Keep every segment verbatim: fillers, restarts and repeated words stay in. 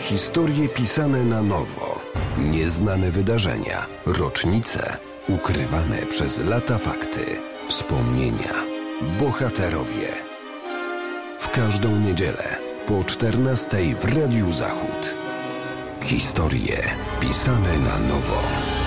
Historie pisane na nowo. Nieznane wydarzenia, rocznice, ukrywane przez lata fakty, wspomnienia, bohaterowie. W każdą niedzielę po czternastej w Radiu Zachód. Historie pisane na nowo.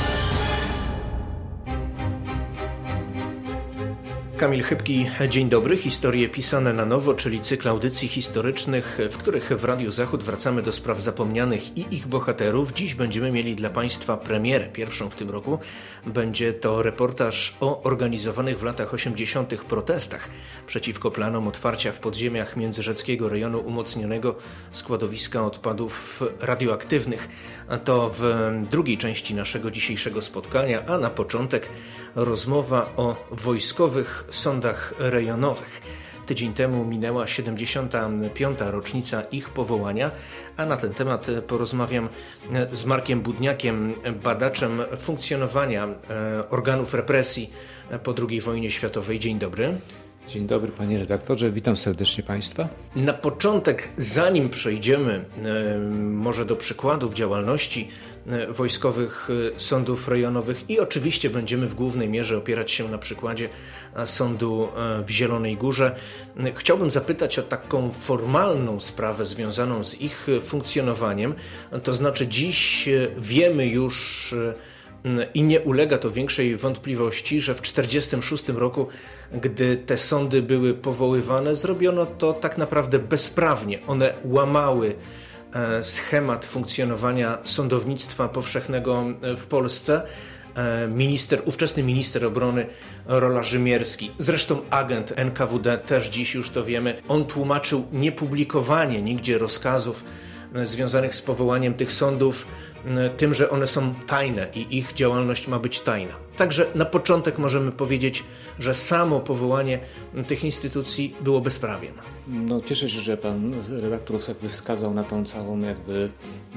Kamil Chybki, dzień dobry. Historie pisane na nowo, czyli cykl audycji historycznych, w których w Radiu Zachód wracamy do spraw zapomnianych i ich bohaterów. Dziś będziemy mieli dla Państwa premierę, pierwszą w tym roku. Będzie to reportaż o organizowanych w latach osiemdziesiątych protestach przeciwko planom otwarcia w podziemiach międzyrzeckiego rejonu umocnionego składowiska odpadów radioaktywnych. To w drugiej części naszego dzisiejszego spotkania, a na początek rozmowa o wojskowych sądach rejonowych. Tydzień temu minęła siedemdziesiąta piąta rocznica ich powołania, a na ten temat porozmawiam z Markiem Budniakiem, badaczem funkcjonowania organów represji po drugiej wojnie światowej. Dzień dobry. Dzień dobry, panie redaktorze, witam serdecznie państwa. Na początek, zanim przejdziemy może do przykładów działalności wojskowych sądów rejonowych i oczywiście będziemy w głównej mierze opierać się na przykładzie sądu w Zielonej Górze, chciałbym zapytać o taką formalną sprawę związaną z ich funkcjonowaniem. To znaczy dziś wiemy już i nie ulega to większej wątpliwości, że w tysiąc dziewięćset czterdziestym szóstym roku, gdy te sądy były powoływane, zrobiono to tak naprawdę bezprawnie. One łamały schemat funkcjonowania sądownictwa powszechnego w Polsce. Minister, ówczesny minister obrony Rola Rzymierski, zresztą agent N K W D, też dziś już to wiemy, on tłumaczył niepublikowanie nigdzie rozkazów związanych z powołaniem tych sądów tym, że one są tajne i ich działalność ma być tajna. Także na początek możemy powiedzieć, że samo powołanie tych instytucji było bezprawiem. No, cieszę się, że pan redaktor jakby wskazał na tą całą jakby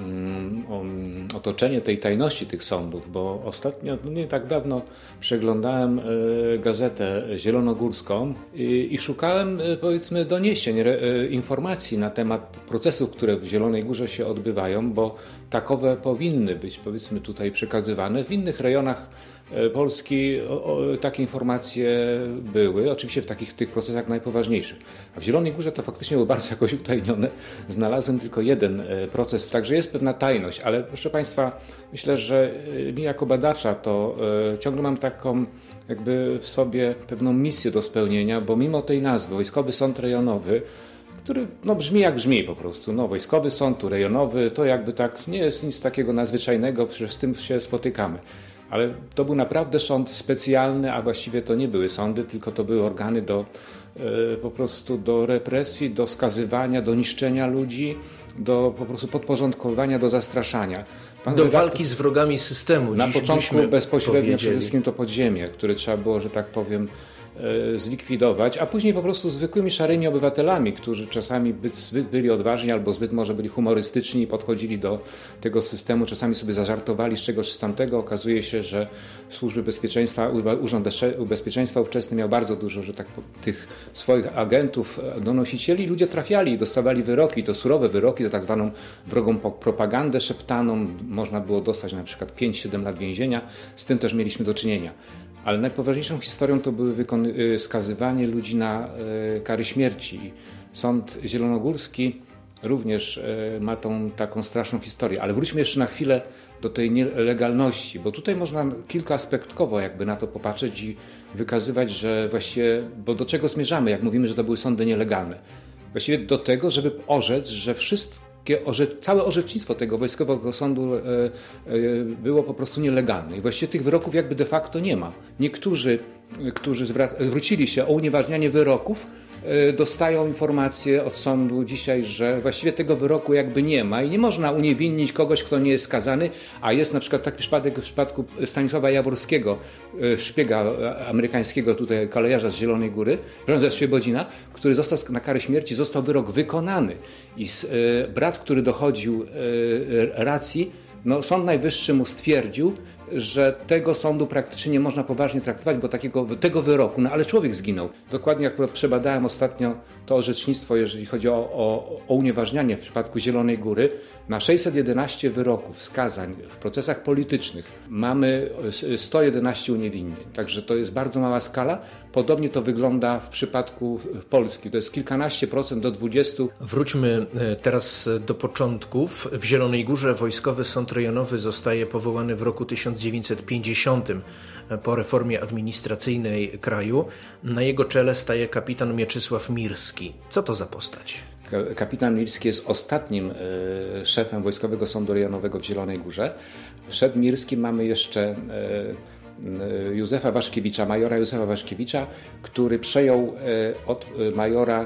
um, otoczenie tej tajności tych sądów, bo ostatnio, no nie tak dawno przeglądałem e, gazetę zielonogórską i, i szukałem e, powiedzmy doniesień, e, informacji na temat procesów, które w Zielonej Górze się odbywają, bo takowe powinny być powiedzmy tutaj przekazywane. W innych rejonach Polski o, o, takie informacje były, oczywiście w takich tych procesach najpoważniejszych. A w Zielonej Górze to faktycznie było bardzo jakoś utajnione. Znalazłem tylko jeden proces, także jest pewna tajność, ale proszę Państwa, myślę, że mi jako badacza to e, ciągle mam taką jakby w sobie pewną misję do spełnienia, bo mimo tej nazwy Wojskowy Sąd Rejonowy, który no, brzmi jak brzmi po prostu. No, wojskowy sąd, tu rejonowy, to jakby tak nie jest nic takiego nadzwyczajnego, przecież z tym się spotykamy. Ale to był naprawdę sąd specjalny, a właściwie to nie były sądy, tylko to były organy do e, po prostu do represji, do skazywania, do niszczenia ludzi, do po prostu podporządkowania, do zastraszania. Pan do redaktor, walki z wrogami systemu. Na początku bezpośrednio przede wszystkim to podziemie, które trzeba było, że tak powiem, zlikwidować, a później po prostu zwykłymi szarymi obywatelami, którzy czasami zbyt byli odważni albo zbyt może byli humorystyczni i podchodzili do tego systemu, czasami sobie zażartowali z czegoś z tamtego. Okazuje się, że Służby Bezpieczeństwa, Urząd Bezpieczeństwa ówczesny miał bardzo dużo, że tak tych swoich agentów, donosicieli. Ludzie trafiali i dostawali wyroki, to surowe wyroki za tak zwaną wrogą propagandę szeptaną. Można było dostać na przykład pięć siedem lat więzienia. Z tym też mieliśmy do czynienia. Ale najpoważniejszą historią to były wykon- skazywanie ludzi na e, kary śmierci. Sąd Zielonogórski również e, ma tą taką straszną historię. Ale wróćmy jeszcze na chwilę do tej nielegalności, bo tutaj można kilkuaspektowo jakby na to popatrzeć i wykazywać, że właściwie, bo do czego zmierzamy, jak mówimy, że to były sądy nielegalne? Właściwie do tego, żeby orzec, że wszystko całe orzecznictwo tego wojskowego sądu było po prostu nielegalne. I właściwie tych wyroków jakby de facto nie ma. Niektórzy, którzy zwrócili się o unieważnianie wyroków, dostają informację od sądu dzisiaj, że właściwie tego wyroku jakby nie ma i nie można uniewinnić kogoś, kto nie jest skazany, a jest na przykład taki przypadek w przypadku Stanisława Jaworskiego, szpiega amerykańskiego, tutaj kolejarza z Zielonej Góry, ze Świebodzina, który został na karę śmierci, został wyrok wykonany i brat, który dochodził racji, no, Sąd Najwyższy mu stwierdził, że tego sądu praktycznie nie można poważnie traktować, bo takiego, tego wyroku, no ale człowiek zginął. Dokładnie akurat przebadałem ostatnio to orzecznictwo, jeżeli chodzi o, o, o unieważnianie w przypadku Zielonej Góry. Na sześćset jedenaście wyroków, skazań w procesach politycznych mamy sto jedenaście uniewinnień. Także to jest bardzo mała skala. Podobnie to wygląda w przypadku Polski. To jest kilkanaście procent do dwudziestu. Wróćmy teraz do początków. W Zielonej Górze Wojskowy Sąd Rejonowy zostaje powołany w roku tysiąc dziewięćset pięćdziesiątym po reformie administracyjnej kraju. Na jego czele staje kapitan Mieczysław Mirski. Co to za postać? Kapitan Mirski jest ostatnim szefem Wojskowego Sądu Rejonowego w Zielonej Górze. Przed Mirskim mamy jeszcze Józefa Waszkiewicza, majora Józefa Waszkiewicza, który przejął od majora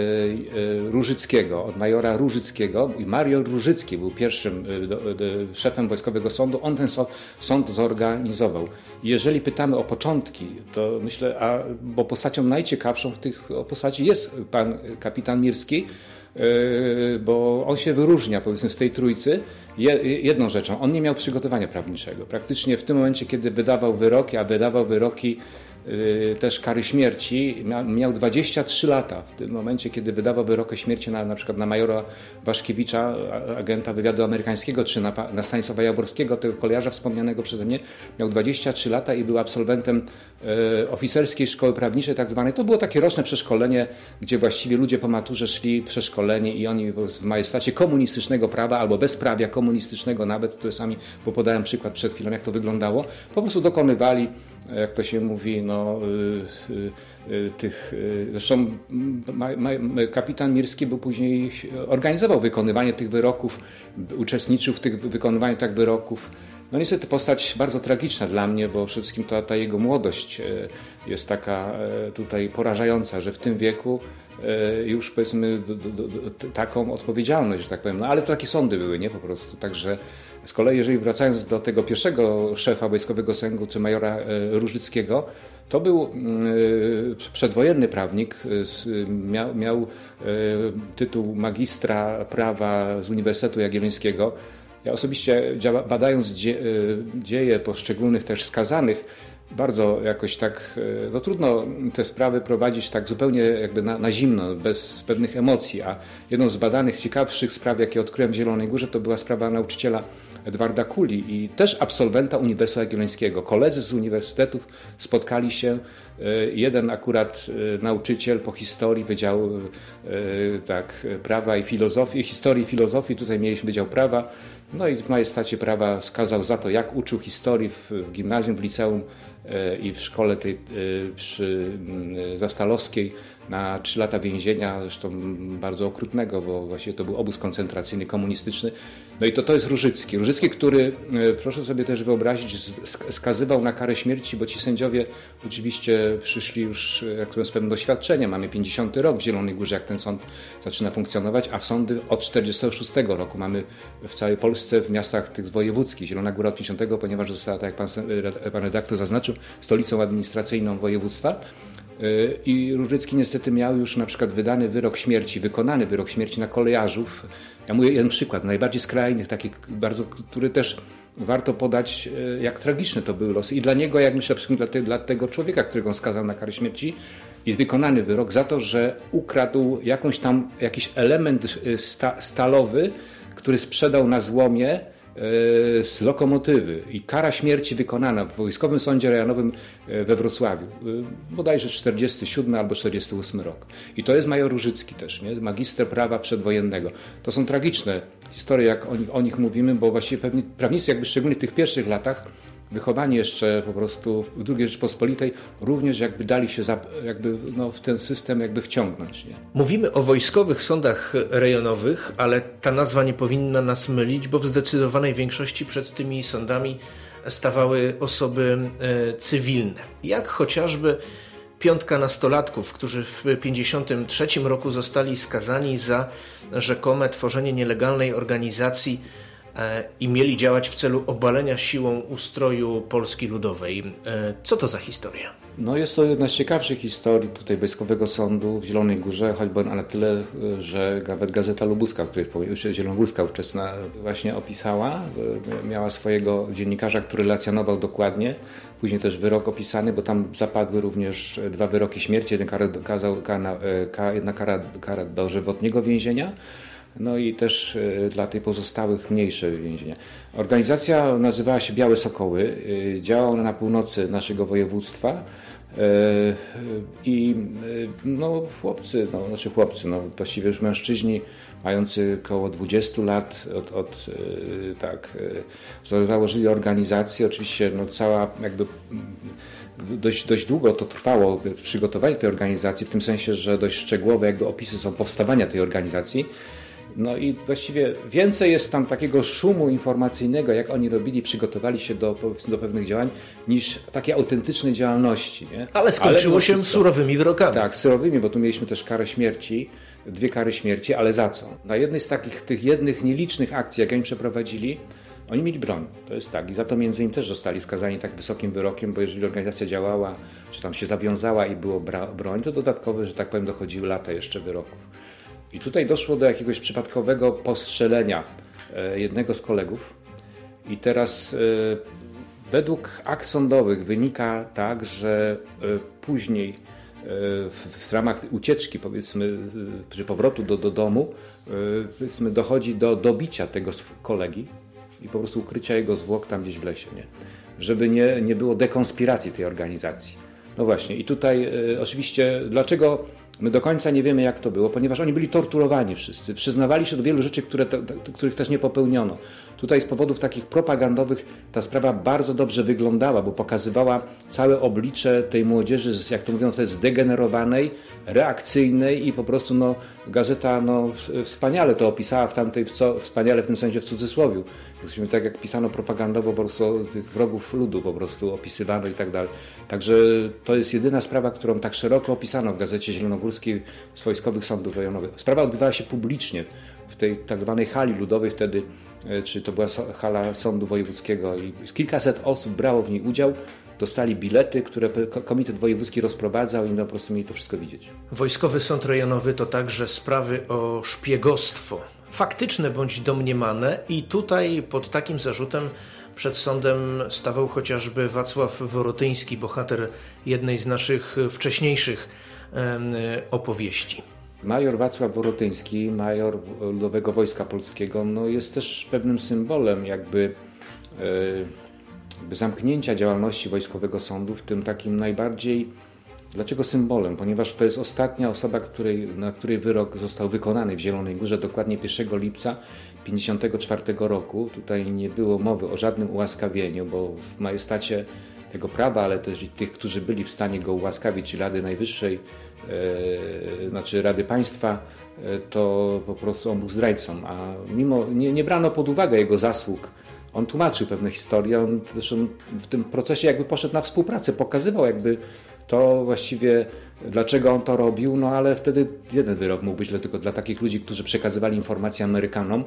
Różyckiego, od majora Różyckiego i major Różycki był pierwszym szefem Wojskowego Sądu. On ten sąd zorganizował. Jeżeli pytamy o początki, to myślę, a, bo postacią najciekawszą w tych postaci jest pan kapitan Mirski, bo on się wyróżnia, powiedzmy, z tej trójcy jedną rzeczą. On nie miał przygotowania prawniczego. Praktycznie w tym momencie, kiedy wydawał wyroki, a wydawał wyroki też kary śmierci, miał dwadzieścia trzy lata. W tym momencie, kiedy wydawał wyroki śmierci na, na przykład na majora Waszkiewicza, agenta wywiadu amerykańskiego, czy na, na Stanisława Jaworskiego, tego kolejarza wspomnianego przeze mnie, miał dwadzieścia trzy lata i był absolwentem e, oficerskiej szkoły prawniczej tak zwanej. To było takie roczne przeszkolenie, gdzie właściwie ludzie po maturze szli przeszkoleni i oni w majestacie komunistycznego prawa albo bezprawia komunistycznego nawet, które sami, bo podałem przykład przed chwilą, jak to wyglądało, po prostu dokonywali, jak to się mówi, no, y, y, y, tych... Y, zresztą ma, ma, kapitan Mirski był później, organizował wykonywanie tych wyroków, uczestniczył w tych wykonywaniu tych wyroków. No niestety postać bardzo tragiczna dla mnie, bo przede wszystkim ta, ta jego młodość jest taka tutaj porażająca, że w tym wieku już, powiedzmy, do, do, do, taką odpowiedzialność, że tak powiem. No ale to takie sądy były, nie? Po prostu. Także z kolei, jeżeli wracając do tego pierwszego szefa Wojskowego Sądu, czy majora Różyckiego, to był przedwojenny prawnik, miał, miał tytuł magistra prawa z Uniwersytetu Jagiellońskiego. Ja osobiście, badając dzie, dzieje poszczególnych też skazanych, bardzo jakoś tak, no trudno te sprawy prowadzić tak zupełnie jakby na, na zimno, bez pewnych emocji, a jedną z badanych, ciekawszych spraw, jakie odkryłem w Zielonej Górze, to była sprawa nauczyciela Edwarda Kuli i też absolwenta Uniwersytetu Jagiellońskiego. Koledzy z uniwersytetów spotkali się, jeden akurat nauczyciel po historii Wydziału tak, prawa i filozofii, historii i filozofii, tutaj mieliśmy Wydział Prawa, no i w majestacie prawa skazał za to, jak uczył historii w, w gimnazjum, w liceum i w szkole tej przy Zastalowskiej na trzy lata więzienia, zresztą bardzo okrutnego, bo właściwie to był obóz koncentracyjny, komunistyczny. No i to, to jest Różycki. Różycki, który, proszę sobie też wyobrazić, skazywał na karę śmierci, bo ci sędziowie oczywiście przyszli już jak to z pewnym doświadczeniem. Mamy pięćdziesiąty rok w Zielonej Górze, jak ten sąd zaczyna funkcjonować, a w sądy od czterdziestego szóstego roku mamy w całej Polsce, w miastach tych wojewódzkich. Zielona Góra od pięćdziesiątego, ponieważ została, tak jak pan, pan redaktor zaznaczył, stolicą administracyjną województwa. I Różycki niestety miał już na przykład wydany wyrok śmierci, wykonany wyrok śmierci na kolejarzów. Ja mówię jeden przykład, najbardziej skrajnych, taki bardzo, który też warto podać, jak tragiczne to były losy. I dla niego, jak myślę, dla, te, dla tego człowieka, którego on skazał na karę śmierci, jest wykonany wyrok za to, że ukradł jakąś tam, jakiś element sta, stalowy, który sprzedał na złomie z lokomotywy i kara śmierci wykonana w Wojskowym Sądzie Rejonowym we Wrocławiu, bodajże czterdziesty siódmy albo czterdziesty ósmy rok. I to jest major Różycki też, nie? Magister prawa przedwojennego. To są tragiczne historie, jak o nich, o nich mówimy, bo właściwie pewni prawnicy, jakby szczególnie w tych pierwszych latach, wychowani jeszcze po prostu w drugiej Rzeczpospolitej, również jakby dali się za, jakby, no, w ten system jakby wciągnąć. Nie? Mówimy o wojskowych sądach rejonowych, ale ta nazwa nie powinna nas mylić, bo w zdecydowanej większości przed tymi sądami stawały osoby e, cywilne. Jak chociażby piątka nastolatków, którzy w pięćdziesiątym trzecim roku zostali skazani za rzekome tworzenie nielegalnej organizacji i mieli działać w celu obalenia siłą ustroju Polski Ludowej. Co to za historia? No jest to jedna z ciekawszych historii tutaj Wojskowego Sądu w Zielonej Górze, choćby na tyle, że nawet Gazeta Lubuska, w której Zielonogórska ówczesna właśnie opisała, miała swojego dziennikarza, który relacjonował dokładnie. Później też wyrok opisany, bo tam zapadły również dwa wyroki śmierci, jeden kara, kazał, kara, jedna kara, kara dożywotniego więzienia, no i też dla tych pozostałych mniejsze więzienia. Organizacja nazywała się Białe Sokoły, działała ona na północy naszego województwa i no chłopcy, no znaczy chłopcy, no właściwie już mężczyźni mający około dwudziestu lat od, od tak założyli organizację. Oczywiście no cała jakby dość, dość długo to trwało przygotowanie tej organizacji, w tym sensie, że dość szczegółowe jakby opisy są powstawania tej organizacji. No i właściwie więcej jest tam takiego szumu informacyjnego, jak oni robili, przygotowali się do, do pewnych działań, niż takiej autentycznej działalności. Nie? Ale skończyło ale, się surowymi wyrokami. Tak, surowymi, bo tu mieliśmy też karę śmierci, dwie kary śmierci, ale za co? Na jednej z takich tych jednych nielicznych akcji, jak oni przeprowadzili, oni mieli broń. To jest tak. I za to między innymi też zostali skazani tak wysokim wyrokiem, bo jeżeli organizacja działała, czy tam się zawiązała i było bra- broń, to dodatkowe, że tak powiem, dochodziły lata jeszcze wyroków. I tutaj doszło do jakiegoś przypadkowego postrzelenia jednego z kolegów i teraz według akt sądowych wynika tak, że później w ramach ucieczki, powiedzmy, czy powrotu do, do domu, powiedzmy, dochodzi do dobicia tego kolegi i po prostu ukrycia jego zwłok tam gdzieś w lesie, nie? Żeby nie, nie było dekonspiracji tej organizacji. No właśnie i tutaj oczywiście dlaczego my do końca nie wiemy, jak to było, ponieważ oni byli torturowani wszyscy, przyznawali się do wielu rzeczy, które te, których też nie popełniono. Tutaj z powodów takich propagandowych ta sprawa bardzo dobrze wyglądała, bo pokazywała całe oblicze tej młodzieży, jak to mówią, zdegenerowanej, reakcyjnej i po prostu no, gazeta no, wspaniale to opisała w tamtej, w co, wspaniale w tym sensie w cudzysłowiu. Tak jak pisano propagandowo po prostu tych wrogów ludu po prostu opisywano i tak dalej. Także to jest jedyna sprawa, którą tak szeroko opisano w Gazecie Zielonogórskiej z Wojskowych Sądów Rejonowych. Sprawa odbywała się publicznie w tej tak zwanej hali ludowej wtedy, czy to była hala Sądu Wojewódzkiego i kilkaset osób brało w niej udział. Dostali bilety, które Komitet Wojewódzki rozprowadzał i no po prostu mieli to wszystko widzieć. Wojskowy Sąd Rejonowy to także sprawy o szpiegostwo. Faktyczne bądź domniemane i tutaj pod takim zarzutem przed sądem stawał chociażby Wacław Worotyński, bohater jednej z naszych wcześniejszych opowieści. Major Wacław Worotyński, major Ludowego Wojska Polskiego, no jest też pewnym symbolem jakby, jakby zamknięcia działalności Wojskowego Sądu, w tym takim najbardziej. Dlaczego symbolem? Ponieważ to jest ostatnia osoba, której, na której wyrok został wykonany w Zielonej Górze, dokładnie pierwszego lipca tysiąc dziewięćset pięćdziesiątego czwartego roku. Tutaj nie było mowy o żadnym ułaskawieniu, bo w majestacie tego prawa, ale też i tych, którzy byli w stanie go ułaskawić, czyli Rady Najwyższej, e, znaczy Rady Państwa, e, to po prostu on był zdrajcą, a mimo nie, nie brano pod uwagę jego zasług. On tłumaczył pewne historie, on zresztą w tym procesie jakby poszedł na współpracę, pokazywał jakby to właściwie, dlaczego on to robił, no ale wtedy jeden wyrok mógł być tylko dla takich ludzi, którzy przekazywali informacje Amerykanom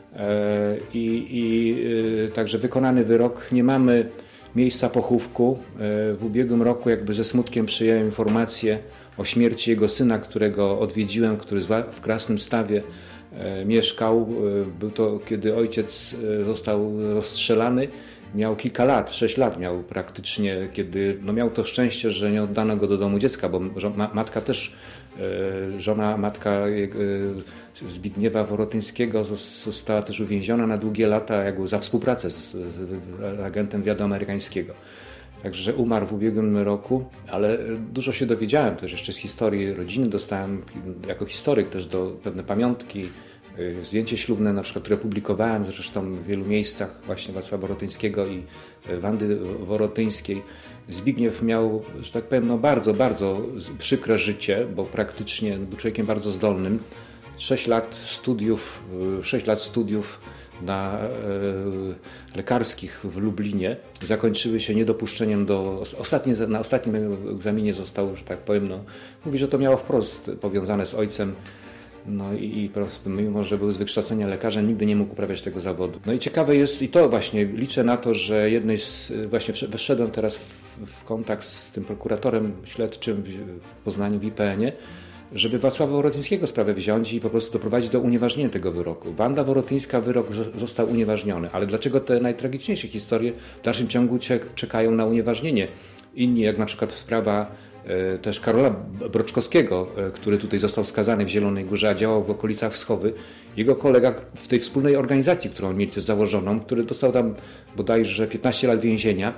i, i także wykonany wyrok. Nie mamy miejsca pochówku. W ubiegłym roku jakby ze smutkiem przyjąłem informację o śmierci jego syna, którego odwiedziłem, który w Krasnym Stawie mieszkał. Był to, kiedy ojciec został rozstrzelany. Miał kilka lat, sześć lat miał praktycznie, kiedy no miał to szczęście, że nie oddano go do domu dziecka, bo matka też, żona, matka Zbigniewa Worotyńskiego została też uwięziona na długie lata jakby za współpracę z, z agentem wywiadu amerykańskiego. Także umarł w ubiegłym roku, ale dużo się dowiedziałem też jeszcze z historii rodziny. Dostałem jako historyk też do pewne pamiątki, zdjęcie ślubne, na przykład, które publikowałem zresztą w wielu miejscach właśnie Wacława Worotyńskiego i Wandy Worotyńskiej. Zbigniew miał, że tak powiem, no bardzo, bardzo przykre życie, bo praktycznie był człowiekiem bardzo zdolnym. Sześć lat studiów, sześć lat studiów na e, lekarskich w Lublinie zakończyły się niedopuszczeniem do... Ostatnie, na ostatnim egzaminie został, że tak powiem, no, mówi, że to miało wprost powiązane z ojcem. No i, i po prostu, mimo że był z wykształcenia lekarza, nigdy nie mógł uprawiać tego zawodu. No i ciekawe jest i to właśnie, liczę na to, że jednej z, właśnie wszedłem teraz w, w kontakt z tym prokuratorem śledczym w Poznaniu w I P N-ie, żeby Wacława Worotyńskiego sprawę wziąć i po prostu doprowadzić do unieważnienia tego wyroku. Wanda Worotyńska, wyrok został unieważniony, ale dlaczego te najtragiczniejsze historie w dalszym ciągu czekają na unieważnienie? Inni, jak na przykład sprawa e, też Karola Broczkowskiego, e, który tutaj został skazany w Zielonej Górze, a działał w okolicach Wschowy. Jego kolega w tej wspólnej organizacji, którą mieli założoną, który dostał tam bodajże piętnaście lat więzienia,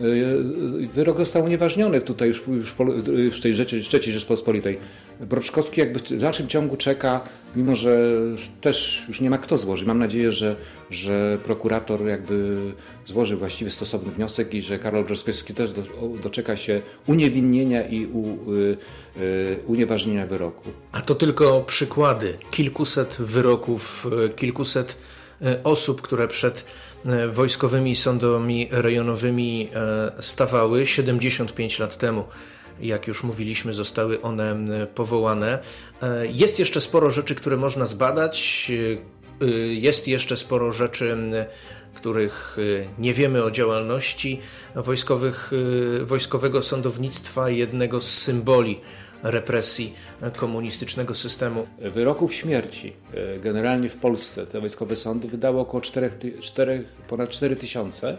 wyrok został unieważniony tutaj już, już w tej rzeczy, trzeciej Rzeczpospolitej. Broczkowski jakby w dalszym ciągu czeka, mimo że też już nie ma kto złożyć. Mam nadzieję, że, że prokurator jakby złoży właściwie stosowny wniosek i że Karol Broczkowski też do, doczeka się uniewinnienia i u, y, y, unieważnienia wyroku. A to tylko przykłady kilkuset wyroków, kilkuset osób, które przed wojskowymi sądami rejonowymi stawały siedemdziesiąt pięć lat temu. Jak już mówiliśmy, zostały one powołane. Jest jeszcze sporo rzeczy, które można zbadać. Jest jeszcze sporo rzeczy, których nie wiemy o działalności wojskowych, wojskowego sądownictwa, jednego z symboli represji komunistycznego systemu. Wyroków śmierci generalnie w Polsce te wojskowe sądy wydały około cztery, cztery, ponad cztery tysiące.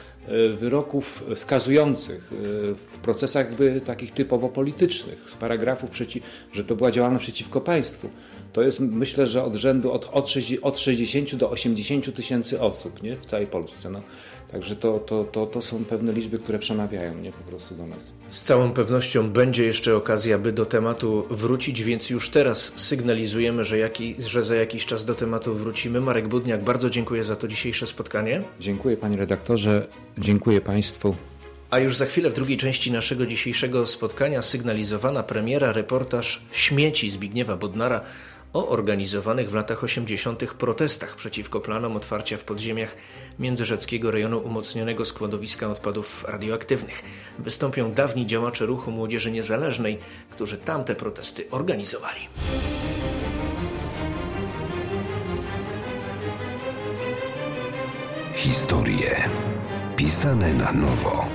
Wyroków skazujących w procesach jakby takich typowo politycznych, z paragrafów, przeciw, że to była działalność przeciwko państwu. To jest, myślę, że od rzędu od, od, od sześćdziesięciu do osiemdziesięciu tysięcy osób, nie? W całej Polsce. No. Także to, to, to, to są pewne liczby, które przemawiają, nie? Po prostu do nas. Z całą pewnością będzie jeszcze okazja, by do tematu wrócić, więc już teraz sygnalizujemy, że, jaki, że za jakiś czas do tematu wrócimy. Marek Budniak, bardzo dziękuję za to dzisiejsze spotkanie. Dziękuję panie redaktorze, dziękuję państwu. A już za chwilę w drugiej części naszego dzisiejszego spotkania sygnalizowana premiera, reportaż Śmieci Zbigniewa Bodnara o organizowanych w latach osiemdziesiątych protestach przeciwko planom otwarcia w podziemiach Międzyrzeckiego Rejonu Umocnionego Składowiska Odpadów Radioaktywnych. Wystąpią dawni działacze ruchu Młodzieży Niezależnej, którzy tamte protesty organizowali. Historie pisane na nowo.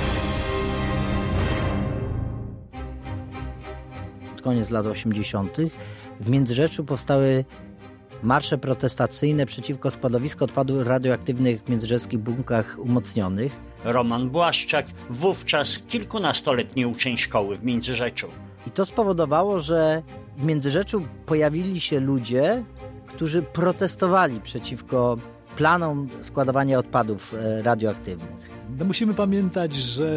Koniec lat osiemdziesiątych w Międzyrzeczu powstały marsze protestacyjne przeciwko składowisku odpadów radioaktywnych w międzyrzeckich bunkach umocnionych. Roman Błaszczak, wówczas kilkunastoletni uczeń szkoły w Międzyrzeczu. I to spowodowało, że w Międzyrzeczu pojawili się ludzie, którzy protestowali przeciwko planom składowania odpadów radioaktywnych. No musimy pamiętać, że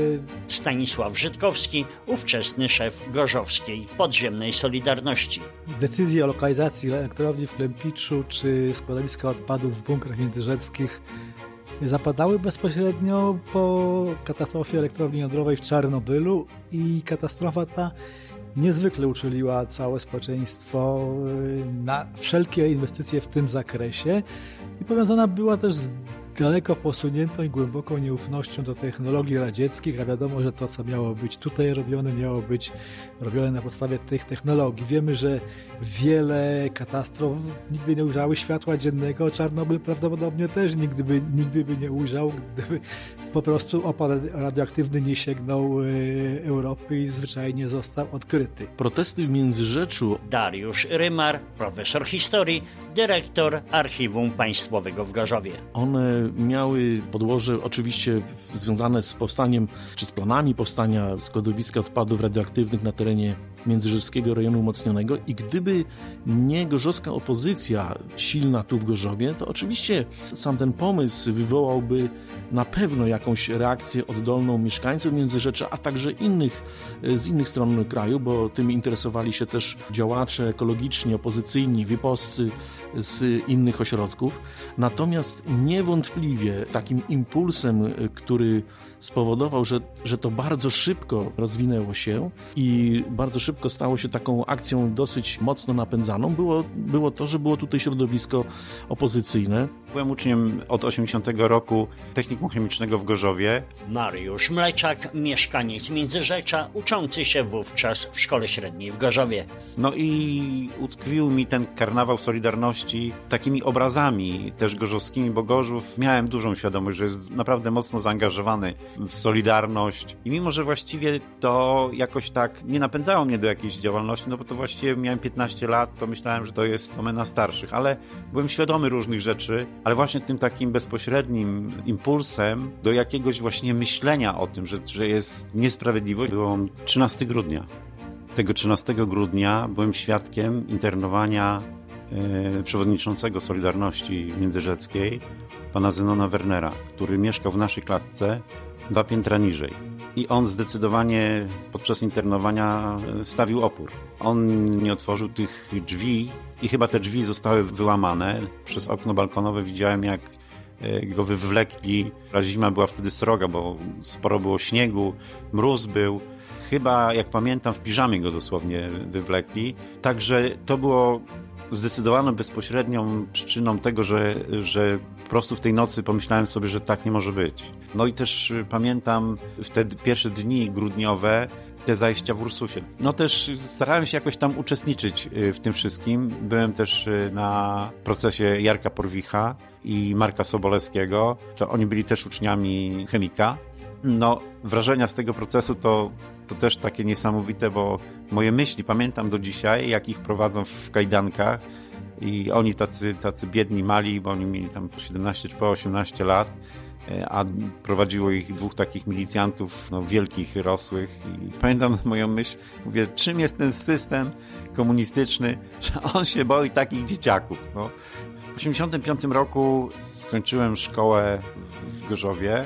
Stanisław Żytkowski, ówczesny szef gorzowskiej podziemnej Solidarności. decyzje o lokalizacji elektrowni w Klempiczu czy składowiska odpadów w bunkrach międzyrzeckich zapadały bezpośrednio po katastrofie elektrowni jądrowej w Czarnobylu i katastrofa ta niezwykle uczuliła całe społeczeństwo na wszelkie inwestycje w tym zakresie i powiązana była też z daleko posuniętą i głęboką nieufnością do technologii radzieckich, a wiadomo, że to, co miało być tutaj robione, miało być robione na podstawie tych technologii. Wiemy, że wiele katastrof nigdy nie ujrzały światła dziennego. Czarnobyl prawdopodobnie też nigdy by, nigdy by nie ujrzał, gdyby po prostu opad radioaktywny nie sięgnął Europy i zwyczajnie został odkryty. Protesty w Międzyrzeczu. Dariusz Rymar, profesor historii, dyrektor Archiwum Państwowego w Gorzowie. One miały podłoże oczywiście związane z powstaniem, czy z planami powstania składowiska odpadów radioaktywnych na terenie Międzyrzeckiego Rejonu Umocnionego i gdyby nie gorzowska opozycja silna tu w Gorzowie, to oczywiście sam ten pomysł wywołałby na pewno jakąś reakcję oddolną mieszkańców Międzyrzecza, a także innych, z innych stron kraju, bo tym interesowali się też działacze ekologiczni, opozycyjni, wiposcy z innych ośrodków. Natomiast niewątpliwie takim impulsem, który spowodował, że, że to bardzo szybko rozwinęło się i bardzo szybko szybko stało się taką akcją dosyć mocno napędzaną, było, było to, że było tutaj środowisko opozycyjne. Byłem uczniem od osiemdziesiątego roku Technikum Chemicznego w Gorzowie. Mariusz Mleczak, mieszkaniec Międzyrzecza, uczący się wówczas w szkole średniej w Gorzowie. No i utkwił mi ten karnawał Solidarności takimi obrazami też gorzowskimi, bo Gorzów miałem dużą świadomość, że jest naprawdę mocno zaangażowany w Solidarność i mimo, że właściwie to jakoś tak nie napędzało mnie do jakiejś działalności, no bo to właściwie miałem piętnaście lat, to myślałem, że to jest domena starszych, ale byłem świadomy różnych rzeczy, ale właśnie tym takim bezpośrednim impulsem do jakiegoś właśnie myślenia o tym, że, że jest niesprawiedliwość, było trzynastego grudnia. Tego trzynastego grudnia byłem świadkiem internowania e, przewodniczącego Solidarności Międzyrzeckiej, pana Zenona Wernera, który mieszkał w naszej klatce dwa piętra niżej. I on zdecydowanie podczas internowania stawił opór. On nie otworzył tych drzwi i chyba te drzwi zostały wyłamane. Przez okno balkonowe widziałem, jak go wywlekli. Zima była wtedy sroga, bo sporo było śniegu, mróz był. Chyba, jak pamiętam, w piżamie go dosłownie wywlekli. Także to było zdecydowaną bezpośrednią przyczyną tego, że, że po prostu w tej nocy pomyślałem sobie, że tak nie może być. No i też pamiętam wtedy pierwsze dni grudniowe, te zajścia w Ursusie. No też starałem się jakoś tam uczestniczyć w tym wszystkim. Byłem też na procesie Jarka Porwicha i Marka Sobolewskiego. To oni byli też uczniami chemika. No, wrażenia z tego procesu to, to też takie niesamowite, bo moje myśli pamiętam do dzisiaj, jak ich prowadzą w kajdankach i oni tacy, tacy biedni, mali, bo oni mieli tam po siedemnaście czy po osiemnaście lat, a prowadziło ich dwóch takich milicjantów, no, wielkich, rosłych. I pamiętam moją myśl, mówię, czym jest ten system komunistyczny, że on się boi takich dzieciaków. No. W osiemdziesiątym piątym roku skończyłem szkołę w Gorzowie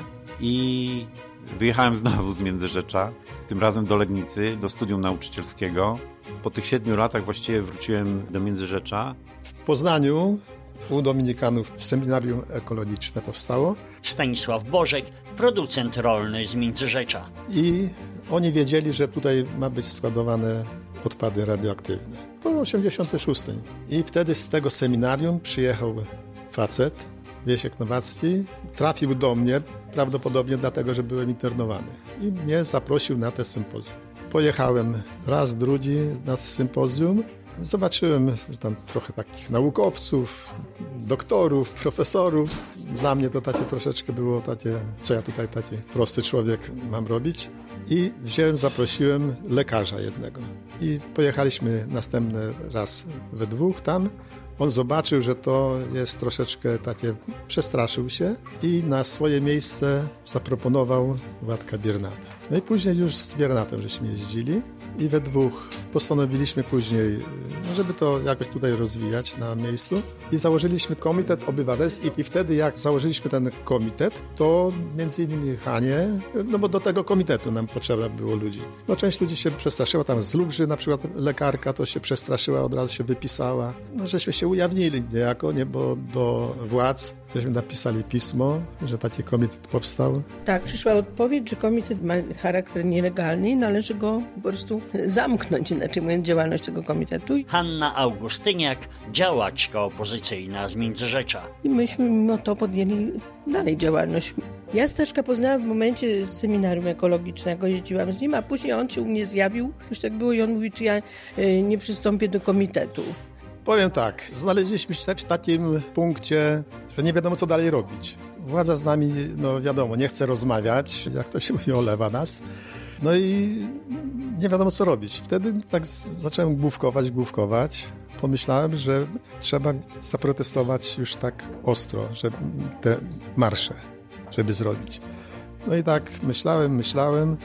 i wyjechałem znowu z Międzyrzecza, tym razem do Legnicy, do studium nauczycielskiego. Po tych siedmiu latach właściwie wróciłem do Międzyrzecza. W Poznaniu u dominikanów seminarium ekologiczne powstało. Stanisław Bożek, producent rolny z Międzyrzecza. I oni wiedzieli, że tutaj ma być składowane odpady radioaktywne. To w osiemdziesiątym szóstym. I wtedy z tego seminarium przyjechał facet, Wiesiek Nowacki, trafił do mnie, prawdopodobnie dlatego, że byłem internowany. I mnie zaprosił na te sympozjum. Pojechałem raz, drugi na sympozjum. Zobaczyłem że tam trochę takich naukowców, doktorów, profesorów. Dla mnie to takie troszeczkę było takie, co ja tutaj taki prosty człowiek mam robić. I wziąłem, zaprosiłem lekarza jednego. I pojechaliśmy następny raz we dwóch tam. On zobaczył, że to jest troszeczkę takie, przestraszył się i na swoje miejsce zaproponował Władka Biernata. No i później już z Biernatem żeśmy jeździli i we dwóch postanowiliśmy później, żeby to jakoś tutaj rozwijać na miejscu i założyliśmy Komitet Obywatelski i wtedy jak założyliśmy ten komitet, to między innymi Hanie, no bo do tego komitetu nam potrzeba było ludzi. No część ludzi się przestraszyła, tam z Lugrzy na przykład lekarka to się przestraszyła, od razu się wypisała. No żeśmy się ujawnili niejako, nie, bo do władz żeśmy napisali pismo, że taki komitet powstał. Tak, przyszła odpowiedź, że komitet ma charakter nielegalny i należy go po prostu zamknąć, inaczej mówiąc, działalność tego komitetu. Hanna Augustyniak, działaczka opozycyjna z Międzyrzecza. I myśmy mimo to podjęli dalej działalność. Ja Staszka poznałam w momencie seminarium ekologicznego, jeździłam z nim, a później on się u mnie zjawił, już tak było i on mówi, czy ja nie przystąpię do komitetu. Powiem tak, znaleźliśmy się w takim punkcie, że nie wiadomo, co dalej robić. Władza z nami, no wiadomo, nie chce rozmawiać, jak to się mówi, olewa nas. No i nie wiadomo, co robić. Wtedy tak zacząłem główkować, główkować. Pomyślałem, że trzeba zaprotestować już tak ostro, żeby te marsze, żeby zrobić. No i tak myślałem, myślałem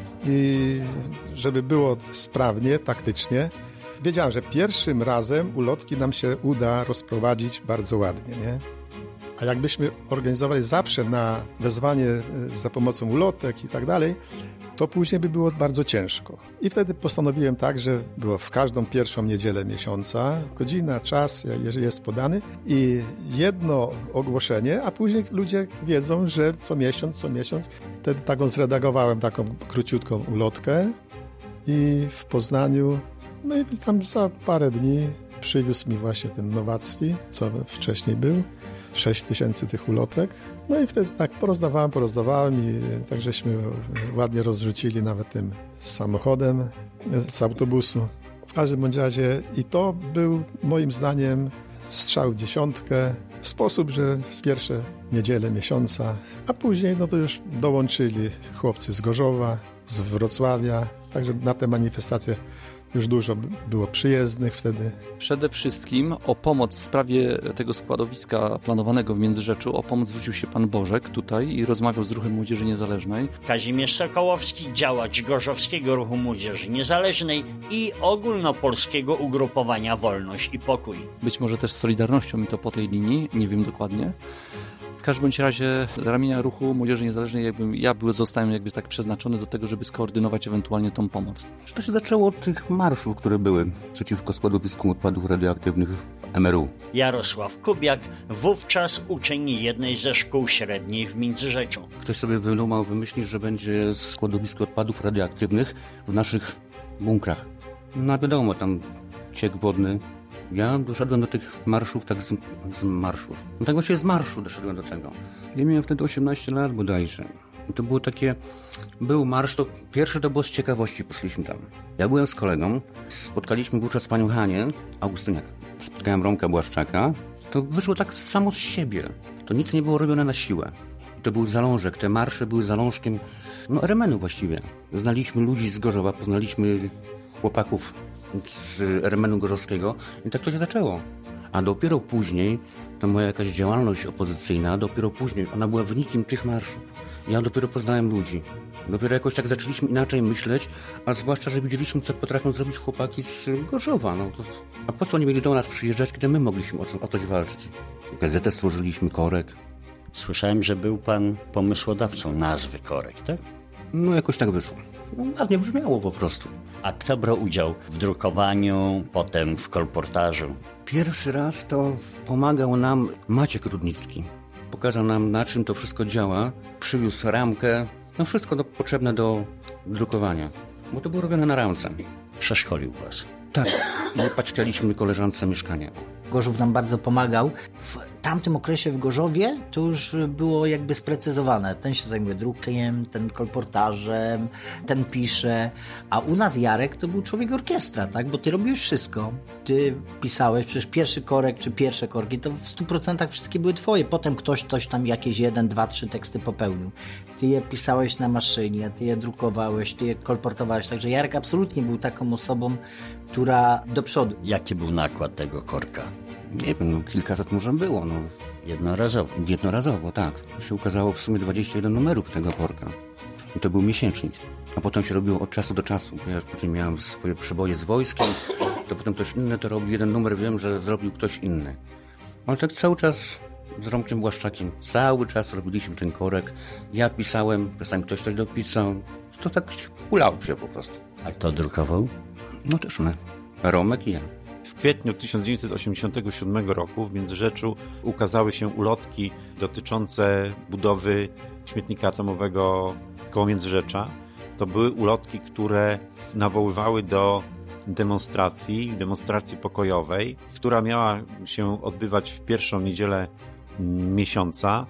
i żeby było sprawnie, taktycznie, wiedziałem, że pierwszym razem ulotki nam się uda rozprowadzić bardzo ładnie, nie? A jakbyśmy organizowali zawsze na wezwanie za pomocą ulotek i tak dalej, to później by było bardzo ciężko. I wtedy postanowiłem tak, że było w każdą pierwszą niedzielę miesiąca, godzina, czas, jeżeli jest podany i jedno ogłoszenie, a później ludzie wiedzą, że co miesiąc, co miesiąc. Wtedy taką zredagowałem, taką króciutką ulotkę i w Poznaniu. No i tam za parę dni przywiózł mi właśnie ten Nowacki, co wcześniej był. sześć tysięcy tych ulotek. No i wtedy tak porozdawałem, porozdawałem i tak żeśmy ładnie rozrzucili nawet tym samochodem z autobusu. W każdym bądź razie i to był moim zdaniem strzał w dziesiątkę. Sposób, że w pierwsze niedzielę miesiąca, a później no to już dołączyli chłopcy z Gorzowa, z Wrocławia, także na te manifestacje już dużo było przyjezdnych wtedy. Przede wszystkim o pomoc w sprawie tego składowiska planowanego w Międzyrzeczu, o pomoc zwrócił się pan Bożek tutaj i rozmawiał z Ruchem Młodzieży Niezależnej. Kazimierz Sokołowski, działacz Gorzowskiego Ruchu Młodzieży Niezależnej i ogólnopolskiego ugrupowania Wolność i Pokój. Być może też z Solidarnością i to po tej linii, nie wiem dokładnie. W każdym bądź razie ramienia Ruchu Młodzieży Niezależnej jakby ja był, zostałem jakby tak przeznaczony do tego, żeby skoordynować ewentualnie tą pomoc. To się zaczęło od tych marszów, które były przeciwko składowiskom odpadów radioaktywnych w M R U. Jarosław Kubiak, wówczas uczeń jednej ze szkół średnich w Międzyrzeczu. Ktoś sobie wydumał, wymyślił, że będzie składowisko odpadów radioaktywnych w naszych bunkrach. No wiadomo, tam ciek wodny. Ja doszedłem do tych marszów tak z, z marszu. No tak właśnie z marszu doszedłem do tego. Ja miałem wtedy osiemnaście lat bodajże. I to było takie... Był marsz, to pierwsze to było z ciekawości, poszliśmy tam. Ja byłem z kolegą, spotkaliśmy wówczas panią Hanię, Augustyniak. Spotkałem Romka Błaszczaka. To wyszło tak samo z siebie. To nic nie było robione na siłę. To był zalążek, te marsze były zalążkiem, no R M N-u właściwie. Znaliśmy ludzi z Gorzowa, poznaliśmy chłopaków z R M N-u gorzowskiego i tak to się zaczęło. A dopiero później, ta moja jakaś działalność opozycyjna, dopiero później, ona była wynikiem tych marszów. Ja dopiero poznałem ludzi. Dopiero jakoś tak zaczęliśmy inaczej myśleć, a zwłaszcza, że widzieliśmy, co potrafią zrobić chłopaki z Gorzowa. No to, a po co oni mieli do nas przyjeżdżać, kiedy my mogliśmy o, o coś walczyć? Gazetę stworzyliśmy, Korek. Słyszałem, że był pan pomysłodawcą nazwy Korek, tak? No jakoś tak wyszło. No, ładnie brzmiało po prostu. A kto brał udział w drukowaniu, potem w kolportażu? Pierwszy raz to pomagał nam Maciek Rudnicki. Pokazał nam, na czym to wszystko działa. Przywiózł ramkę, no wszystko do, potrzebne do drukowania. Bo to było robione na ramce. Przeszkolił was. Tak. I paćkaliśmy koleżance mieszkania. Gorzów nam bardzo pomagał. W tamtym okresie w Gorzowie to już było jakby sprecyzowane. Ten się zajmuje drukiem, ten kolportażem, ten pisze, a u nas Jarek to był człowiek orkiestra, tak? Bo ty robiłeś wszystko. Ty pisałeś, przecież pierwszy korek czy pierwsze korki to w stu procentach wszystkie były twoje. Potem ktoś coś tam jakieś jeden, dwa, trzy teksty popełnił. Ty je pisałeś na maszynie, ty je drukowałeś, ty je kolportowałeś. Także Jarek absolutnie był taką osobą, która do przodu. Jaki był nakład tego korka? Nie wiem, no kilkaset może było. No. Jednorazowo? Jednorazowo, tak. To się ukazało w sumie dwadzieścia jeden numerów tego korka. I to był miesięcznik. A potem się robiło od czasu do czasu. Ja już potem miałem swoje przeboje z wojskiem, to potem ktoś inny to robił. Jeden numer wiem, że zrobił ktoś inny. Ale tak cały czas z Romkiem Błaszczakiem, cały czas robiliśmy ten korek. Ja pisałem, czasami ktoś coś dopisał. To tak ulało się po prostu. A kto drukował? No też my. Romek i ja. W kwietniu tysiąc dziewięćset osiemdziesiątego siódmego roku w Międzyrzeczu ukazały się ulotki dotyczące budowy śmietnika atomowego koło Międzyrzecza. To były ulotki, które nawoływały do demonstracji, demonstracji pokojowej, która miała się odbywać w pierwszą niedzielę miesiąca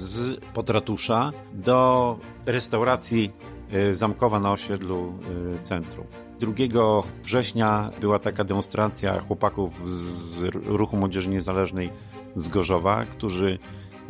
z pod ratusza do restauracji Zamkowa na osiedlu centrum. drugiego września była taka demonstracja chłopaków z Ruchu Młodzieży Niezależnej z Gorzowa, którzy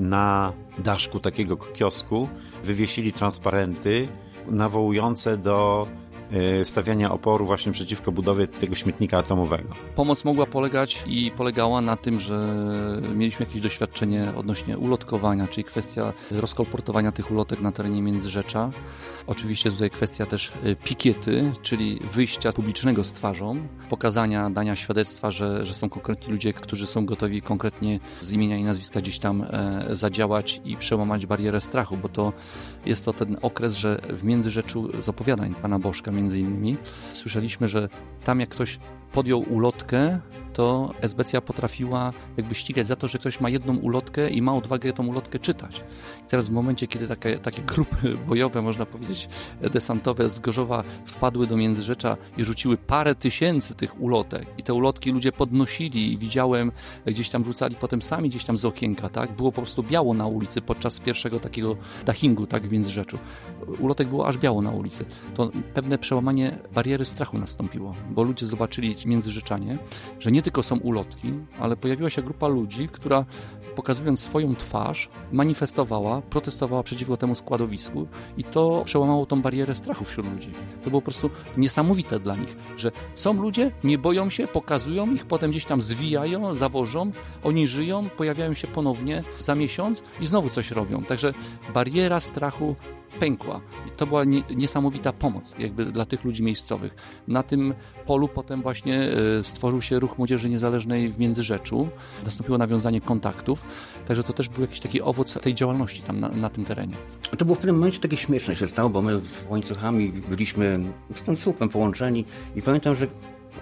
na daszku takiego kiosku wywiesili transparenty nawołujące do stawiania oporu właśnie przeciwko budowie tego śmietnika atomowego. Pomoc mogła polegać i polegała na tym, że mieliśmy jakieś doświadczenie odnośnie ulotkowania, czyli kwestia rozkolportowania tych ulotek na terenie Międzyrzecza. Oczywiście tutaj kwestia też pikiety, czyli wyjścia publicznego z twarzą, pokazania, dania świadectwa, że, że są konkretni ludzie, którzy są gotowi konkretnie z imienia i nazwiska gdzieś tam e, zadziałać i przełamać barierę strachu, bo to jest to ten okres, że w Międzyrzeczu z opowiadań pana Bożka między innymi słyszeliśmy, że tam jak ktoś podjął ulotkę, to esbecja potrafiła jakby ścigać za to, że ktoś ma jedną ulotkę i ma odwagę tą ulotkę czytać. I teraz w momencie, kiedy takie, takie grupy bojowe, można powiedzieć, desantowe z Gorzowa wpadły do Międzyrzecza i rzuciły parę tysięcy tych ulotek i te ulotki ludzie podnosili i widziałem, gdzieś tam rzucali potem sami gdzieś tam z okienka, tak? Było po prostu biało na ulicy podczas pierwszego takiego dachingu, tak, w Międzyrzeczu. Ulotek było aż biało na ulicy. To pewne przełamanie bariery strachu nastąpiło, bo ludzie zobaczyli międzyrzeczanie, że nie tylko są ulotki, ale pojawiła się grupa ludzi, która pokazując swoją twarz, manifestowała, protestowała przeciwko temu składowisku i to przełamało tą barierę strachu wśród ludzi. To było po prostu niesamowite dla nich, że są ludzie, nie boją się, pokazują ich, potem gdzieś tam zwijają, zawożą, oni żyją, pojawiają się ponownie za miesiąc i znowu coś robią. Także bariera strachu pękła. I to była nie, niesamowita pomoc jakby dla tych ludzi miejscowych. Na tym polu potem właśnie stworzył się Ruch Młodzieży Niezależnej w Międzyrzeczu. Nastąpiło nawiązanie kontaktów. Także to też był jakiś taki owoc tej działalności tam na, na tym terenie. To było w tym momencie takie śmieszne się stało, bo my łańcuchami byliśmy z tym słupem połączeni i pamiętam, że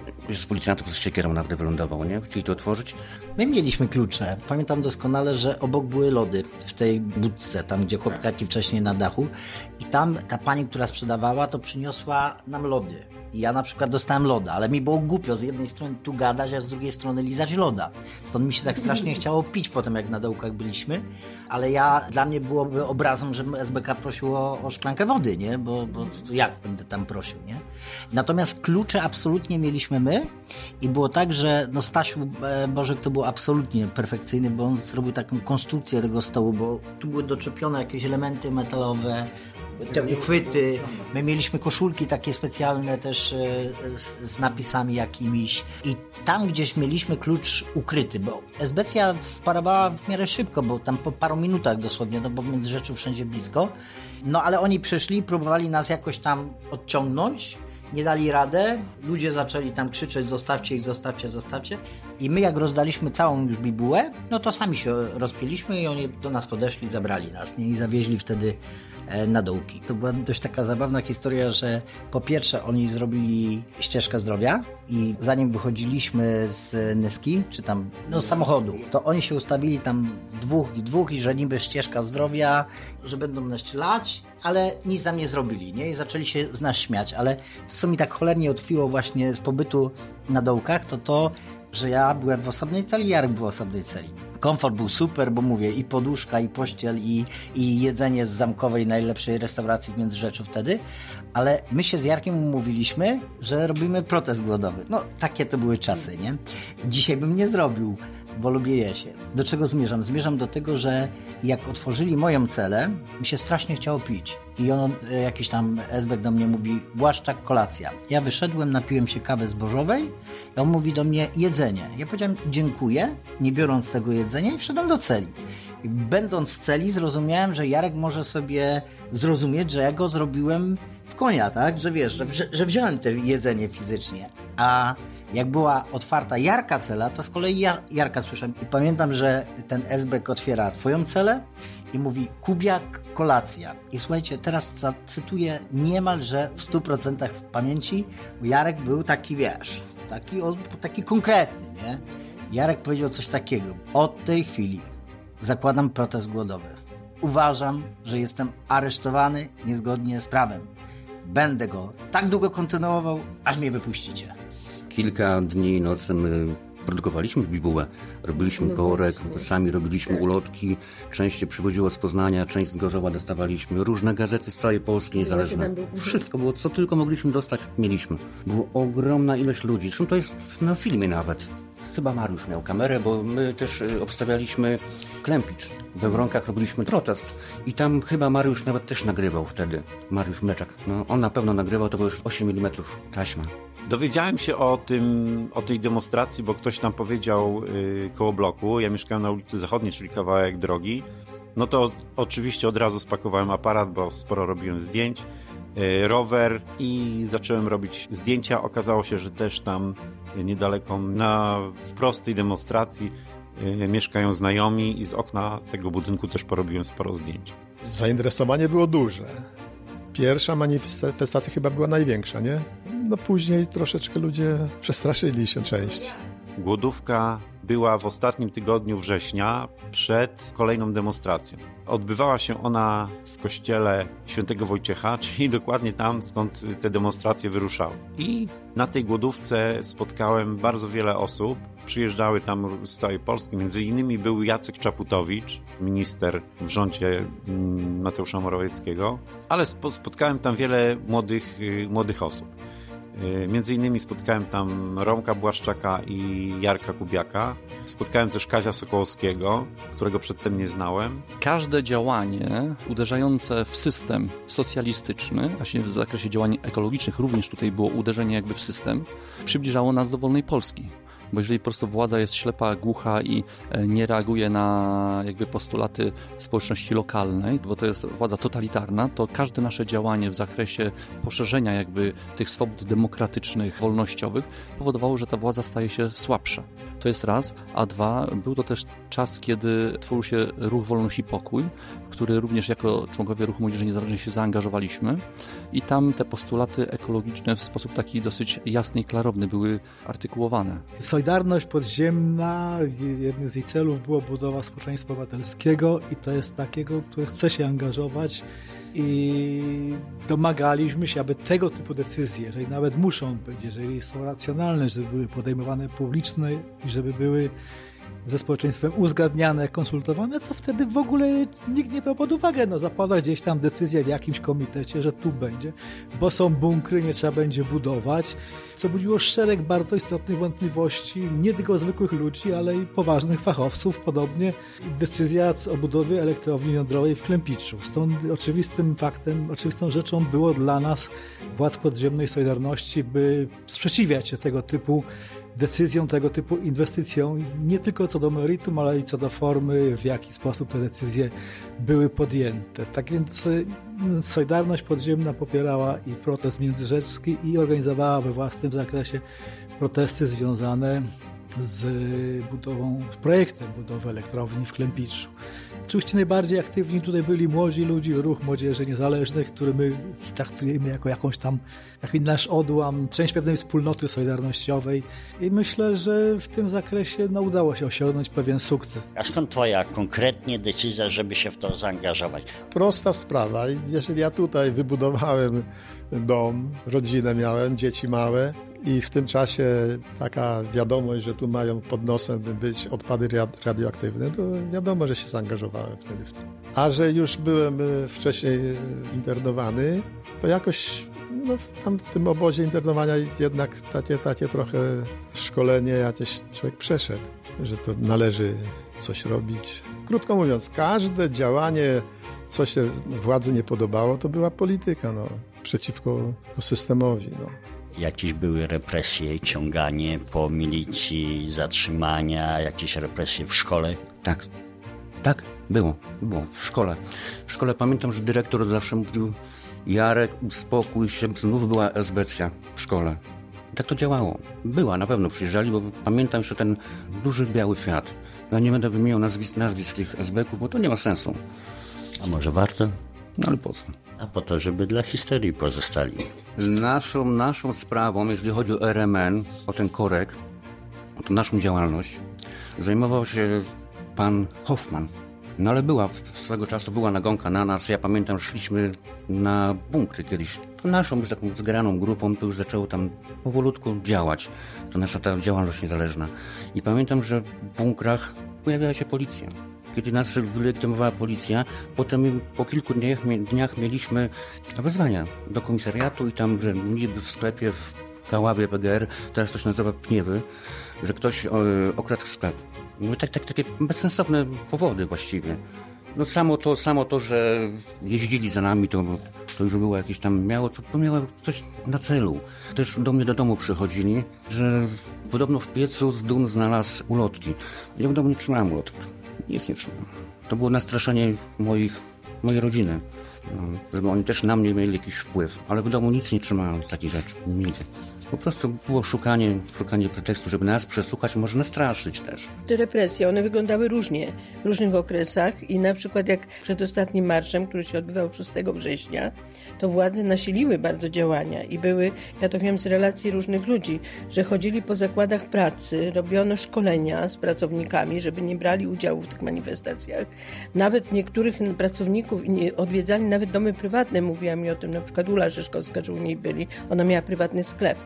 z policjantów z siekierą nawet wylądował, nie? Chcieli to otworzyć. My mieliśmy klucze. Pamiętam doskonale, że obok były lody w tej budce, tam gdzie chłopaki wcześniej na dachu. I tam ta pani, która sprzedawała, to przyniosła nam lody. I ja na przykład dostałem loda, ale mi było głupio z jednej strony tu gadać, a z drugiej strony lizać loda. Stąd mi się tak strasznie chciało pić potem, jak na dołkach byliśmy. Ale ja, dla mnie byłoby obrazem, że S B K prosił o, o szklankę wody, nie? Bo, bo jak będę tam prosił, nie? Natomiast klucze absolutnie mieliśmy my i było tak, że no Stasiu Bożek to był absolutnie perfekcyjny, bo on zrobił taką konstrukcję tego stołu, bo tu były doczepione jakieś elementy metalowe, te uchwyty. My mieliśmy koszulki takie specjalne też z, z napisami jakimiś i tam gdzieś mieliśmy klucz ukryty, bo esbecja wparowała w miarę szybko, bo tam po paru minutach dosłownie, no bo w Międzyrzeczu wszędzie blisko. No ale oni przyszli, próbowali nas jakoś tam odciągnąć, nie dali radę, ludzie zaczęli tam krzyczeć, zostawcie ich, zostawcie, zostawcie. I my jak rozdaliśmy całą już bibułę, no to sami się rozpięliśmy i oni do nas podeszli, zabrali nas, nie? I zawieźli wtedy na dołki. To była dość taka zabawna historia, że po pierwsze oni zrobili ścieżkę zdrowia i zanim wychodziliśmy z Nyski, czy tam no z samochodu, to oni się ustawili tam dwóch i dwóch i że niby ścieżka zdrowia, że będą nas lać, ale nic nam nie zrobili, nie? I zaczęli się z nas śmiać, ale to co mi tak cholernie utkwiło właśnie z pobytu na dołkach, to to, że ja byłem w osobnej celi, Jarek był w osobnej celi. Komfort był super, bo mówię, i poduszka, i pościel, i, i jedzenie z zamkowej, najlepszej restauracji w Międzyrzeczu wtedy, ale my się z Jarkiem umówiliśmy, że robimy protest głodowy. No, takie to były czasy, nie? Dzisiaj bym nie zrobił, bo lubię jeść. Do czego zmierzam? Zmierzam do tego, że jak otworzyli moją celę, mi się strasznie chciało pić. I on, jakiś tam esbek do mnie mówi, Błaszczak, kolacja. Ja wyszedłem, napiłem się kawy zbożowej i on mówi do mnie, jedzenie. Ja powiedziałem, dziękuję, nie biorąc tego jedzenia i wszedłem do celi. I będąc w celi zrozumiałem, że Jarek może sobie zrozumieć, że ja go zrobiłem w konia, tak? Że wiesz, że, że wziąłem to jedzenie fizycznie. A jak była otwarta Jarka cela, to z kolei ja, Jarka słyszałem. I pamiętam, że ten esbek otwiera twoją celę i mówi Kubiak, kolacja. I słuchajcie, teraz cytuję niemalże w stu procentach w pamięci, bo Jarek był taki, wiesz, taki, taki konkretny, nie? Jarek powiedział coś takiego. Od tej chwili zakładam protest głodowy. Uważam, że jestem aresztowany niezgodnie z prawem. Będę go tak długo kontynuował, aż mnie wypuścicie. Kilka dni nocy my produkowaliśmy bibułę, robiliśmy korek, sami robiliśmy ulotki, część się przywoziło z Poznania, część z Gorzowa dostawaliśmy, różne gazety z całej Polski niezależne. Wszystko było, co tylko mogliśmy dostać, mieliśmy. Była ogromna ilość ludzi, zresztą to jest na filmie nawet. Chyba Mariusz miał kamerę, bo my też obstawialiśmy Klempicz. We Wronkach robiliśmy protest i tam chyba Mariusz nawet też nagrywał wtedy. Mariusz Mleczak. No, on na pewno nagrywał, to było już osiem milimetrów taśma. Dowiedziałem się o tym, o tej demonstracji, bo ktoś tam powiedział yy, koło bloku. Ja mieszkałem na ulicy Zachodniej, czyli kawałek drogi. No to oczywiście od razu spakowałem aparat, bo sporo robiłem zdjęć. Yy, rower i zacząłem robić zdjęcia. Okazało się, że też tam niedaleko na wprost tej demonstracji yy, mieszkają znajomi i z okna tego budynku też porobiłem sporo zdjęć. Zainteresowanie było duże. Pierwsza manifestacja chyba była największa, nie? No później troszeczkę ludzie przestraszyli się część. głodówka była w ostatnim tygodniu września przed kolejną demonstracją. Odbywała się ona w kościele świętego Wojciecha, czyli dokładnie tam, skąd te demonstracje wyruszały. I na tej głodówce spotkałem bardzo wiele osób. Przyjeżdżały tam z całej Polski. Między innymi był Jacek Czaputowicz, minister w rządzie Mateusza Morawieckiego, ale spotkałem tam wiele młodych, młodych osób. Między innymi spotkałem tam Romka Błaszczaka i Jarka Kubiaka. Spotkałem też Kazia Sokołowskiego, którego przedtem nie znałem. Każde działanie uderzające w system socjalistyczny, właśnie w zakresie działań ekologicznych również tutaj było uderzenie jakby w system, przybliżało nas do wolnej Polski. Bo jeżeli po prostu władza jest ślepa, głucha i nie reaguje na jakby postulaty społeczności lokalnej, bo to jest władza totalitarna, to każde nasze działanie w zakresie poszerzenia jakby tych swobód demokratycznych, wolnościowych powodowało, że ta władza staje się słabsza. To jest raz, a dwa, był to też czas, kiedy tworzył się ruch Wolność i Pokój, w który również jako członkowie Ruchu Młodzieży Niezależnej się zaangażowaliśmy i tam te postulaty ekologiczne w sposób taki dosyć jasny i klarowny były artykułowane. Solidarność podziemna, jednym z jej celów było budowa społeczeństwa obywatelskiego i to jest takiego, który chce się angażować i domagaliśmy się, aby tego typu decyzje, jeżeli nawet muszą być, jeżeli są racjonalne, żeby były podejmowane publiczne i żeby były ze społeczeństwem uzgadniane, konsultowane, co wtedy w ogóle nikt nie brał pod uwagę. No zapada gdzieś tam decyzja w jakimś komitecie, że tu będzie, bo są bunkry, nie trzeba będzie budować, co budziło szereg bardzo istotnych wątpliwości, nie tylko zwykłych ludzi, ale i poważnych fachowców. Podobnie decyzja o budowie elektrowni jądrowej w Klempiczu. Stąd oczywistym faktem, oczywistą rzeczą było dla nas, władz podziemnej Solidarności, by sprzeciwiać się tego typu decyzją, tego typu inwestycją, nie tylko co do meritum, ale i co do formy, w jaki sposób te decyzje były podjęte. Tak więc Solidarność Podziemna popierała i protest międzyrzecki i organizowała we własnym zakresie protesty związane z budową, z projektem budowy elektrowni w Klempiczu. Oczywiście najbardziej aktywni tutaj byli młodzi ludzie, Ruch Młodzieży Niezależnych, który my traktujemy jako jakąś tam, jako nasz odłam, część pewnej wspólnoty solidarnościowej i myślę, że w tym zakresie no, udało się osiągnąć pewien sukces. A skąd twoja konkretnie decyzja, żeby się w to zaangażować? Prosta sprawa. Jeżeli ja tutaj wybudowałem dom, rodzinę miałem, dzieci małe, i w tym czasie taka wiadomość, że tu mają pod nosem być odpady radioaktywne, to wiadomo, że się zaangażowałem wtedy w to. A że już byłem wcześniej internowany, to jakoś no, tam w tym obozie internowania jednak takie, takie trochę szkolenie jakieś człowiek przeszedł, że to należy coś robić. Krótko mówiąc, każde działanie, co się władzy nie podobało, to była polityka no, przeciwko systemowi. No. Jakieś były represje, ciąganie po milicji, zatrzymania, jakieś represje w szkole? Tak, tak, było, było w szkole. W szkole pamiętam, że dyrektor zawsze mówił: Jarek, uspokój się, znów była esbecja w szkole. I tak to działało. Była, na pewno przyjeżdżali, bo pamiętam jeszcze ten duży biały Fiat. Ja nie będę wymieniał nazwisk, nazwisk tych esbeków, bo to nie ma sensu. A może warto? No ale po co? A po to, żeby dla historii pozostali. Naszą, naszą sprawą, jeżeli chodzi o R M N, o ten korek, o tą naszą działalność, zajmował się pan Hoffman. No ale była, swego czasu była nagonka na nas. Ja pamiętam, szliśmy na bunkry kiedyś. To naszą już taką zgraną grupą to już zaczęło tam powolutku działać. To nasza ta działalność niezależna. I pamiętam, że w bunkrach pojawiała się policja. Kiedy nas wylegitymowała policja, potem po kilku dniach, dniach mieliśmy wezwania do komisariatu i tam, że niby w sklepie w Kaławie P G R, teraz to się nazywa Pniewy, że ktoś o, okradł sklep. No, tak, tak, takie bezsensowne powody właściwie. No samo to, samo to, że jeździli za nami, to, to już było jakieś tam, miało, to miało coś na celu. Też do mnie do domu przychodzili, że podobno w piecu z dum znalazł ulotki. Ja w domu nie trzymałem ulotek. Nic nie trzymałem. To było nastraszenie moich, mojej rodziny, żeby oni też na mnie mieli jakiś wpływ. Ale w domu nic nie trzymałem z takich rzeczy, nigdy. Po prostu było szukanie, szukanie pretekstu, żeby nas przesłuchać, może nastraszyć też. Te represje, one wyglądały różnie w różnych okresach i na przykład jak przed ostatnim marszem, który się odbywał szóstego września, to władze nasiliły bardzo działania i były, ja to wiem z relacji różnych ludzi, że chodzili po zakładach pracy, robiono szkolenia z pracownikami, żeby nie brali udziału w tych manifestacjach. Nawet niektórych pracowników odwiedzali nawet domy prywatne, mówiła mi o tym na przykład Ula Szyszkowska, że u niej byli, ona miała prywatny sklep.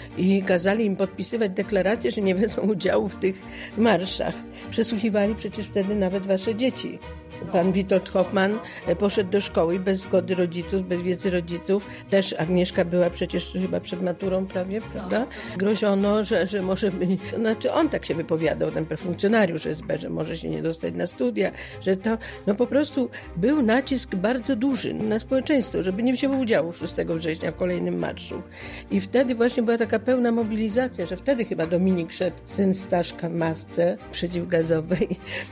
I kazali im podpisywać deklarację, że nie wezmą udziału w tych marszach. Przesłuchiwali przecież wtedy nawet wasze dzieci. Pan Witold Hoffman poszedł do szkoły bez zgody rodziców, bez wiedzy rodziców. Też Agnieszka była przecież chyba przed maturą prawie, prawda? Groziono, że, że może... Znaczy on tak się wypowiadał, ten funkcjonariusz S B, że może się nie dostać na studia, że to... No po prostu był nacisk bardzo duży na społeczeństwo, żeby nie wzięło udziału szóstego września w kolejnym marszu. I wtedy właśnie była taka pełna mobilizacja, że wtedy chyba Dominik szedł, syn Staszka w masce przeciwgazowej.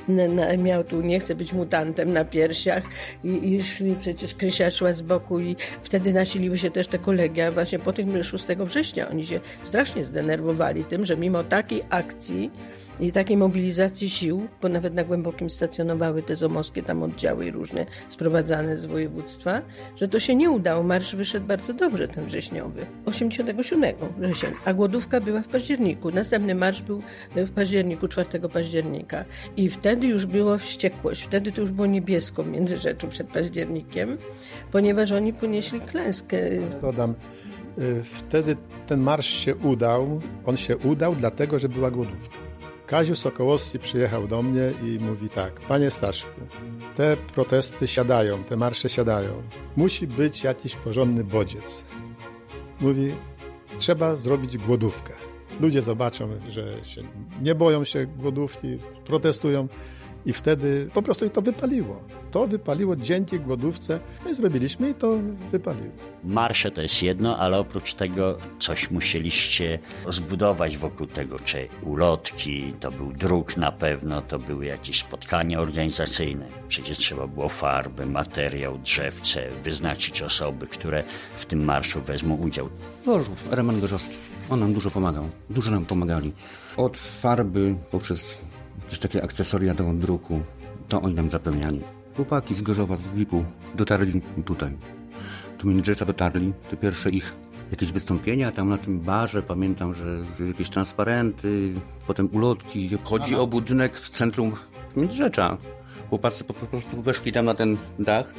Miał tu, nie chce być mutantem na piersiach i, i szli, przecież Krysia szła z boku i wtedy nasiliły się też te kolegia. Właśnie po tym szóstego września oni się strasznie zdenerwowali tym, że mimo takiej akcji i takiej mobilizacji sił, bo nawet na Głębokim stacjonowały te zomowskie tam oddziały różne sprowadzane z województwa, że to się nie udało. Marsz wyszedł bardzo dobrze, ten wrześniowy. osiemdziesiątego siódmego września, a głodówka była w październiku. Następny marsz był w październiku, czwartego października. I wtedy już była wściekłość. Wtedy to już było niebiesko w Międzyrzeczu przed październikiem, ponieważ oni ponieśli klęskę. Dodam, wtedy ten marsz się udał. On się udał dlatego, że była głodówka. Kaziu Sokołowski przyjechał do mnie i mówi tak: panie Staszku, te protesty siadają, te marsze siadają. Musi być jakiś porządny bodziec. Mówi, trzeba zrobić głodówkę. Ludzie zobaczą, że się nie boją się głodówki, protestują i wtedy po prostu i to wypaliło. To wypaliło dzięki głodówce. My zrobiliśmy i to wypaliło. Marsze to jest jedno, ale oprócz tego coś musieliście zbudować wokół tego, czy ulotki, to był druk na pewno, to były jakieś spotkania organizacyjne. Przecież trzeba było farby, materiał, drzewce, wyznaczyć osoby, które w tym marszu wezmą udział. Gorzów, Roman Gorzowski. On nam dużo pomagał. Dużo nam pomagali. Od farby poprzez jakieś takie akcesoria do druku, to oni nam zapewniali. Chłopaki z Gorzowa, z Glipu dotarli tutaj. Do Międzyrzecza dotarli. Te pierwsze ich jakieś wystąpienia, tam na tym barze pamiętam, że jakieś transparenty, potem ulotki. Chodzi o budynek w centrum Międzyrzecza. Chłopacy po prostu weszli tam na ten dach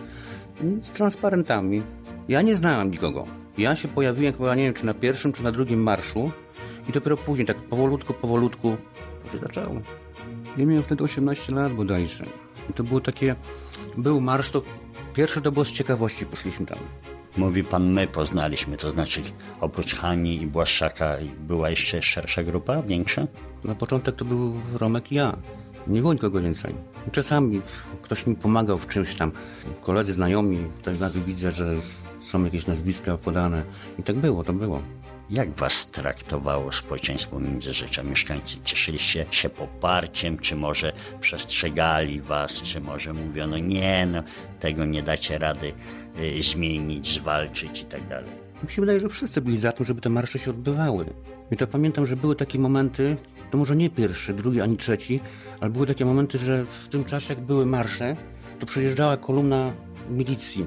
z transparentami. Ja nie znałem nikogo. Ja się pojawiłem chyba, nie wiem, czy na pierwszym, czy na drugim marszu i dopiero później, tak powolutku, powolutku to się zaczęło. Ja miałem wtedy osiemnaście lat bodajże. I to było takie, był marsz, to pierwsze to było z ciekawości, poszliśmy tam. Mówi pan, my poznaliśmy, to znaczy oprócz Hani i Błaszczaka była jeszcze szersza grupa, większa? Na początek to był Romek i ja. Nie było nikogo więcej. Czasami ktoś mi pomagał w czymś tam. Koledzy, znajomi, tak nagle widzę, że są jakieś nazwiska podane. I tak było, to było. Jak was traktowało społeczeństwo Międzyrzecza? Mieszkańcy cieszyliście się poparciem, czy może przestrzegali was, czy może mówiono, nie, no, tego nie dacie rady y, zmienić, zwalczyć i tak dalej? Mi się wydaje, że wszyscy byli za tym, żeby te marsze się odbywały. I to pamiętam, że były takie momenty, to może nie pierwszy, drugi ani trzeci, ale były takie momenty, że w tym czasie, jak były marsze, to przejeżdżała kolumna milicji.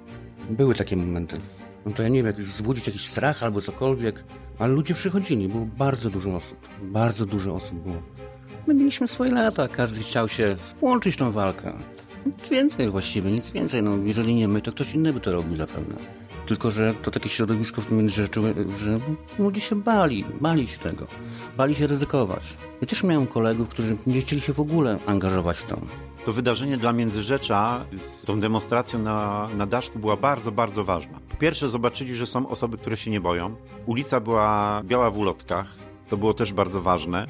Były takie momenty. No to ja nie wiem, jak wzbudzić jakiś strach albo cokolwiek, ale ludzie przychodzili, było bardzo dużo osób, bardzo dużo osób było. My mieliśmy swoje lata, każdy chciał się włączyć w tą walkę. Nic więcej właściwie, nic więcej, no jeżeli nie my, to ktoś inny by to robił zapewne. Tylko, że to takie środowisko w tym Międzyrzeczu, że ludzie się bali, bali się tego, bali się ryzykować. Ja też miałem kolegów, którzy nie chcieli się w ogóle angażować w to. To wydarzenie dla Międzyrzecza z tą demonstracją na, na daszku była bardzo, bardzo ważna. Po pierwsze zobaczyli, że są osoby, które się nie boją. Ulica była biała w ulotkach, to było też bardzo ważne.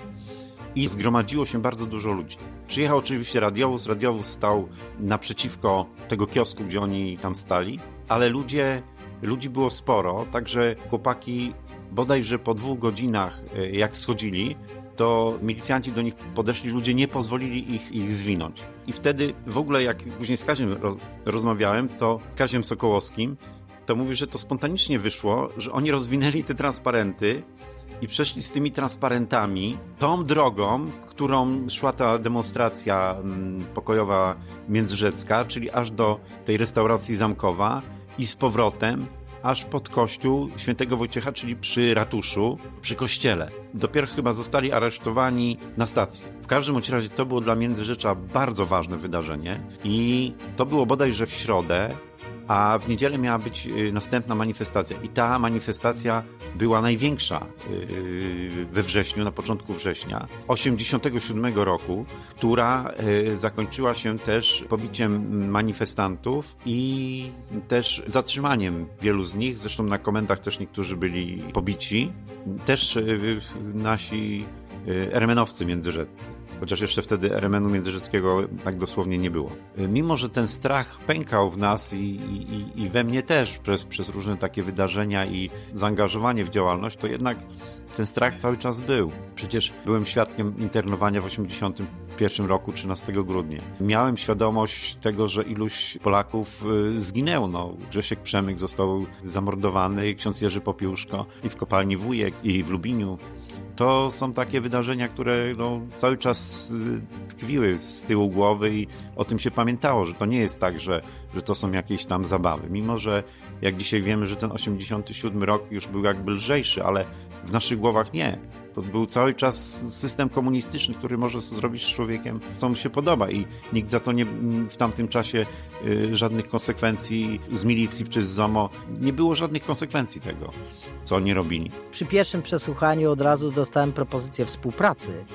I zgromadziło się bardzo dużo ludzi. Przyjechał oczywiście radiowóz, radiowóz stał naprzeciwko tego kiosku, gdzie oni tam stali, ale ludzie, ludzi było sporo, także chłopaki bodajże po dwóch godzinach jak schodzili, to milicjanci do nich podeszli, ludzie nie pozwolili ich, ich zwinąć. I wtedy w ogóle, jak później z Kaziem roz, rozmawiałem, to Kaziem Sokołowskim, to mówi, że to spontanicznie wyszło, że oni rozwinęli te transparenty i przeszli z tymi transparentami tą drogą, którą szła ta demonstracja pokojowa międzyrzecka, czyli aż do tej restauracji Zamkowa i z powrotem aż pod kościół świętego Wojciecha, czyli przy ratuszu, przy kościele. Dopiero chyba zostali aresztowani na stacji. W każdym razie to było dla Międzyrzecza bardzo ważne wydarzenie i to było bodajże w środę, a w niedzielę miała być następna manifestacja. I ta manifestacja była największa we wrześniu, na początku września osiemdziesiątego siódmego roku, która zakończyła się też pobiciem manifestantów i też zatrzymaniem wielu z nich. Zresztą na komendach też niektórzy byli pobici. Też nasi eremenowcy międzyrzeccy. Chociaż jeszcze wtedy eremenu międzyrzeckiego tak dosłownie nie było. Mimo że ten strach pękał w nas i, i, i we mnie też przez, przez różne takie wydarzenia i zaangażowanie w działalność, to jednak ten strach cały czas był. Przecież byłem świadkiem internowania w osiemdziesiątym pierwszym roku, trzynastego grudnia. Miałem świadomość tego, że iluś Polaków zginęło. No, Grzesiek Przemyk został zamordowany, ksiądz Jerzy Popiłuszko i w kopalni Wujek, i w Lubiniu. To są takie wydarzenia, które no, cały czas tkwiły z tyłu głowy i o tym się pamiętało, że to nie jest tak, że, że to są jakieś tam zabawy. Mimo że jak dzisiaj wiemy, że ten osiemdziesiąty siódmy rok już był jakby lżejszy, ale w naszych głowach nie. To był cały czas system komunistyczny, który może zrobić z człowiekiem, co mu się podoba i nikt za to nie, w tamtym czasie y, żadnych konsekwencji z milicji czy z ZOMO, nie było żadnych konsekwencji tego, co oni robili. Przy pierwszym przesłuchaniu od razu dostałem propozycję współpracy.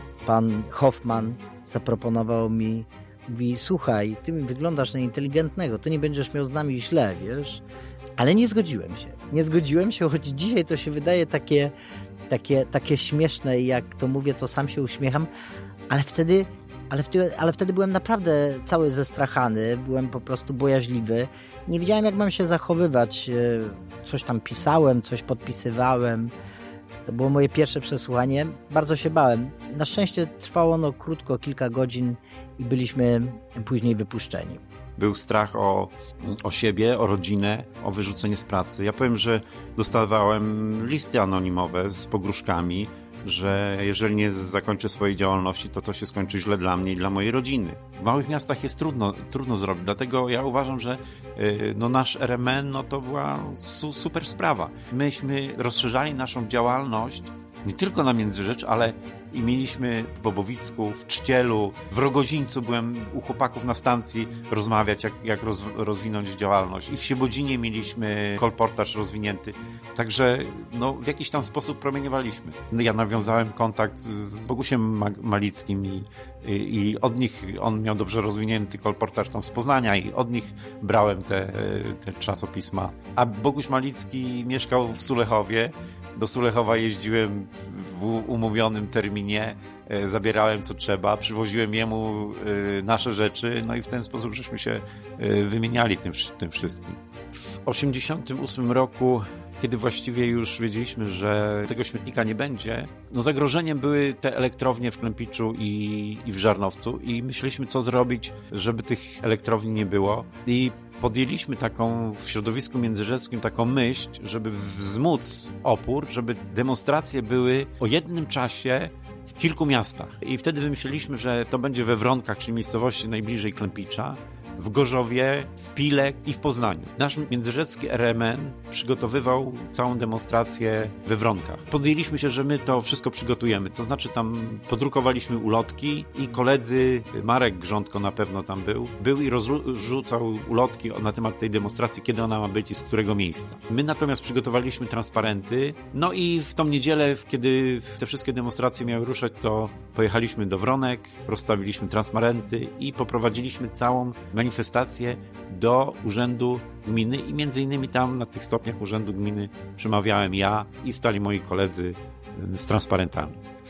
Pan Hoffman zaproponował mi, mówi, słuchaj, ty mi wyglądasz na inteligentnego, ty nie będziesz miał z nami źle, wiesz? Ale nie zgodziłem się. Nie zgodziłem się, choć dzisiaj to się wydaje takie Takie, takie śmieszne i jak to mówię, to sam się uśmiecham, ale wtedy, ale, wtedy, ale wtedy byłem naprawdę cały zestrachany, byłem po prostu bojaźliwy. Nie wiedziałem, jak mam się zachowywać. Coś tam pisałem, coś podpisywałem. To było moje pierwsze przesłuchanie. Bardzo się bałem. Na szczęście trwało ono krótko, kilka godzin i byliśmy później wypuszczeni. Był strach o, o siebie, o rodzinę, o wyrzucenie z pracy. Ja powiem, że dostawałem listy anonimowe z pogróżkami, że jeżeli nie zakończę swojej działalności, to to się skończy źle dla mnie i dla mojej rodziny. W małych miastach jest trudno, trudno zrobić, dlatego ja uważam, że yy, no nasz R M N no to była su, super sprawa. Myśmy rozszerzali naszą działalność nie tylko na Międzyrzecz, ale i mieliśmy w Bobowicku, w Czcielu, w Rogozińcu byłem u chłopaków na stacji rozmawiać, jak, jak roz, rozwinąć działalność. I w Siebodzinie mieliśmy kolportaż rozwinięty. Także no, w jakiś tam sposób promieniowaliśmy. Ja nawiązałem kontakt z Bogusiem Malickim i, i, i od nich, on miał dobrze rozwinięty kolportaż tam z Poznania i od nich brałem te, te czasopisma. A Boguś Malicki mieszkał w Sulechowie. Do Sulechowa jeździłem w umówionym terminie, zabierałem co trzeba, przywoziłem jemu nasze rzeczy, no i w ten sposób żeśmy się wymieniali tym, tym wszystkim. W osiemdziesiątym ósmym roku, kiedy właściwie już wiedzieliśmy, że tego śmietnika nie będzie, no zagrożeniem były te elektrownie w Klempiczu i, i w Żarnowcu i myśleliśmy, co zrobić, żeby tych elektrowni nie było. I podjęliśmy taką w środowisku międzyrzeckim taką myśl, żeby wzmóc opór, żeby demonstracje były o jednym czasie w kilku miastach. I wtedy wymyśliliśmy, że to będzie we Wronkach, czyli miejscowości najbliżej Klempicza, w Gorzowie, w Pilek i w Poznaniu. Nasz międzyrzecki R M N przygotowywał całą demonstrację we Wronkach. Podjęliśmy się, że my to wszystko przygotujemy. To znaczy tam podrukowaliśmy ulotki i koledzy, Marek Grządko na pewno tam był, był i rozrzucał ulotki na temat tej demonstracji, kiedy ona ma być i z którego miejsca. My natomiast przygotowaliśmy transparenty, no i w tą niedzielę, kiedy te wszystkie demonstracje miały ruszać, to pojechaliśmy do Wronek, rozstawiliśmy transparenty i poprowadziliśmy całą manifestację do Urzędu Gminy i między innymi tam na tych stopniach Urzędu Gminy przemawiałem ja i stali moi koledzy z transparentami.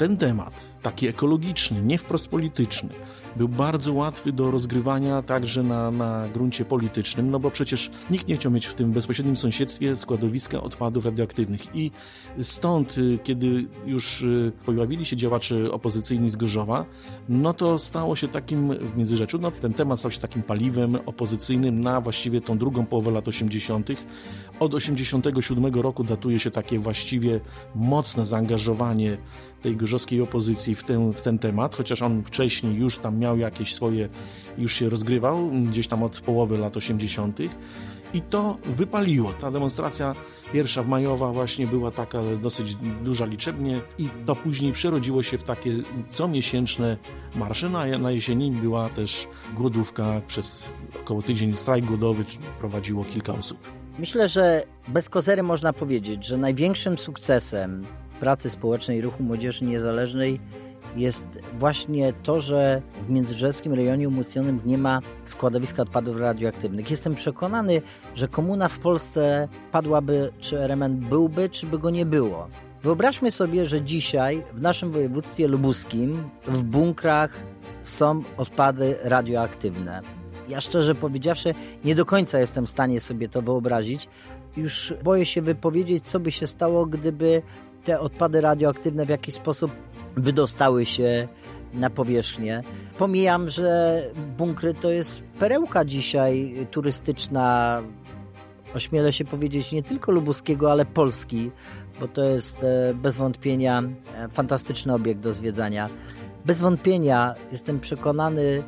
ten temat, taki ekologiczny, nie wprost polityczny, był bardzo łatwy do rozgrywania także na, na gruncie politycznym, no bo przecież nikt nie chciał mieć w tym bezpośrednim sąsiedztwie składowiska odpadów radioaktywnych i stąd, kiedy już pojawili się działacze opozycyjni z Gorzowa, no to stało się takim w Międzyrzeczu, no ten temat stał się takim paliwem opozycyjnym na właściwie tą drugą połowę lat osiemdziesiątych. Od osiemdziesiątego siódmego roku datuje się takie właściwie mocne zaangażowanie tej gorzowskiej opozycji w ten, w ten temat, chociaż on wcześniej już tam miał jakieś swoje, już się rozgrywał, gdzieś tam od połowy lat osiemdziesiątych. I to wypaliło. Ta demonstracja pierwsza w majowa właśnie była taka dosyć duża liczebnie i to później przerodziło się w takie comiesięczne marsze. Na, na jesieni była też głodówka, przez około tydzień strajk głodowy prowadziło kilka osób. Myślę, że bez kozery można powiedzieć, że największym sukcesem pracy społecznej Ruchu Młodzieży Niezależnej jest właśnie to, że w międzyrzeckim rejonie umocnionym nie ma składowiska odpadów radioaktywnych. Jestem przekonany, że komuna w Polsce padłaby, czy R M N byłby, czy by go nie było. Wyobraźmy sobie, że dzisiaj w naszym województwie lubuskim w bunkrach są odpady radioaktywne. Ja szczerze powiedziawszy nie do końca jestem w stanie sobie to wyobrazić. Już boję się wypowiedzieć, co by się stało, gdyby te odpady radioaktywne w jakiś sposób wydostały się na powierzchnię. Pomijam, że bunkry to jest perełka dzisiaj turystyczna, ośmielę się powiedzieć, nie tylko lubuskiego, ale Polski, bo to jest bez wątpienia fantastyczny obiekt do zwiedzania. Bez wątpienia jestem przekonany,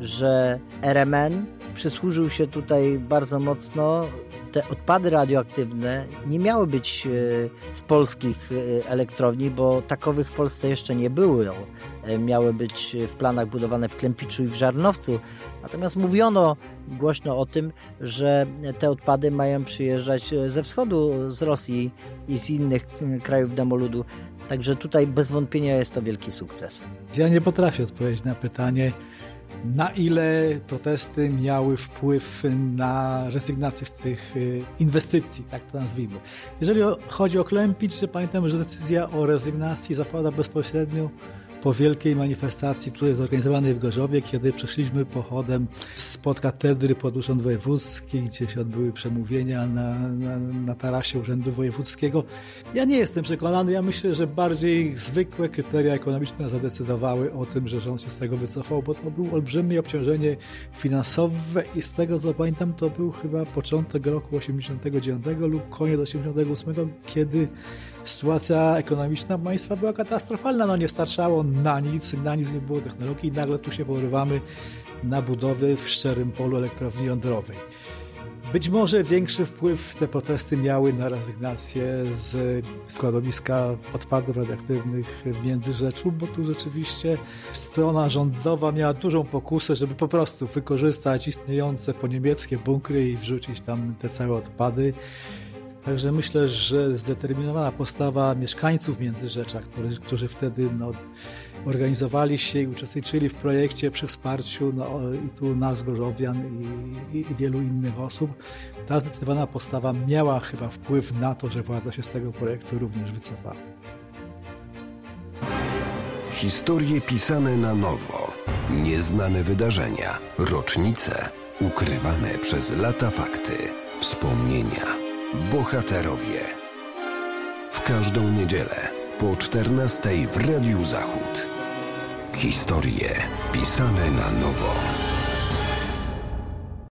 że R M N przysłużył się tutaj bardzo mocno. Te odpady radioaktywne nie miały być z polskich elektrowni, bo takowych w Polsce jeszcze nie było. Miały być w planach budowane w Klempiczu i w Żarnowcu. Natomiast mówiono głośno o tym, że te odpady mają przyjeżdżać ze wschodu, z Rosji i z innych krajów demoludu. Także tutaj bez wątpienia jest to wielki sukces. Ja nie potrafię odpowiedzieć na pytanie, na ile protesty miały wpływ na rezygnację z tych inwestycji, tak to nazwijmy. Jeżeli chodzi o Klempicz, pamiętam, że decyzja o rezygnacji zapada bezpośrednio po wielkiej manifestacji, której zorganizowanej w Gorzowie, kiedy przeszliśmy pochodem spod katedry pod Urząd Wojewódzki, gdzie się odbyły przemówienia na, na, na tarasie Urzędu Wojewódzkiego. Ja nie jestem przekonany, ja myślę, że bardziej zwykłe kryteria ekonomiczne zadecydowały o tym, że rząd się z tego wycofał, bo to było olbrzymie obciążenie finansowe i z tego co pamiętam, to był chyba początek roku osiemdziesiątego dziewiątego lub koniec osiemdziesiątego ósmego, kiedy sytuacja ekonomiczna państwa była katastrofalna, no nie starczało na nic, na nic nie było technologii i nagle tu się porywamy na budowy w szczerym polu elektrowni jądrowej. Być może większy wpływ te protesty miały na rezygnację z składowiska odpadów radioaktywnych w Międzyrzeczu, bo tu rzeczywiście strona rządowa miała dużą pokusę, żeby po prostu wykorzystać istniejące po niemieckie bunkry i wrzucić tam te całe odpady. Także myślę, że zdeterminowana postawa mieszkańców Międzyrzecza, którzy, którzy wtedy no, organizowali się i uczestniczyli w projekcie przy wsparciu no, i tu nas, Gorzowian i, i, i wielu innych osób, ta zdecydowana postawa miała chyba wpływ na to, że władza się z tego projektu również wycofała. Historie pisane na nowo, nieznane wydarzenia, rocznice, ukrywane przez lata fakty, wspomnienia. Bohaterowie. W każdą niedzielę po czternastej w Radiu Zachód. Historie pisane na nowo.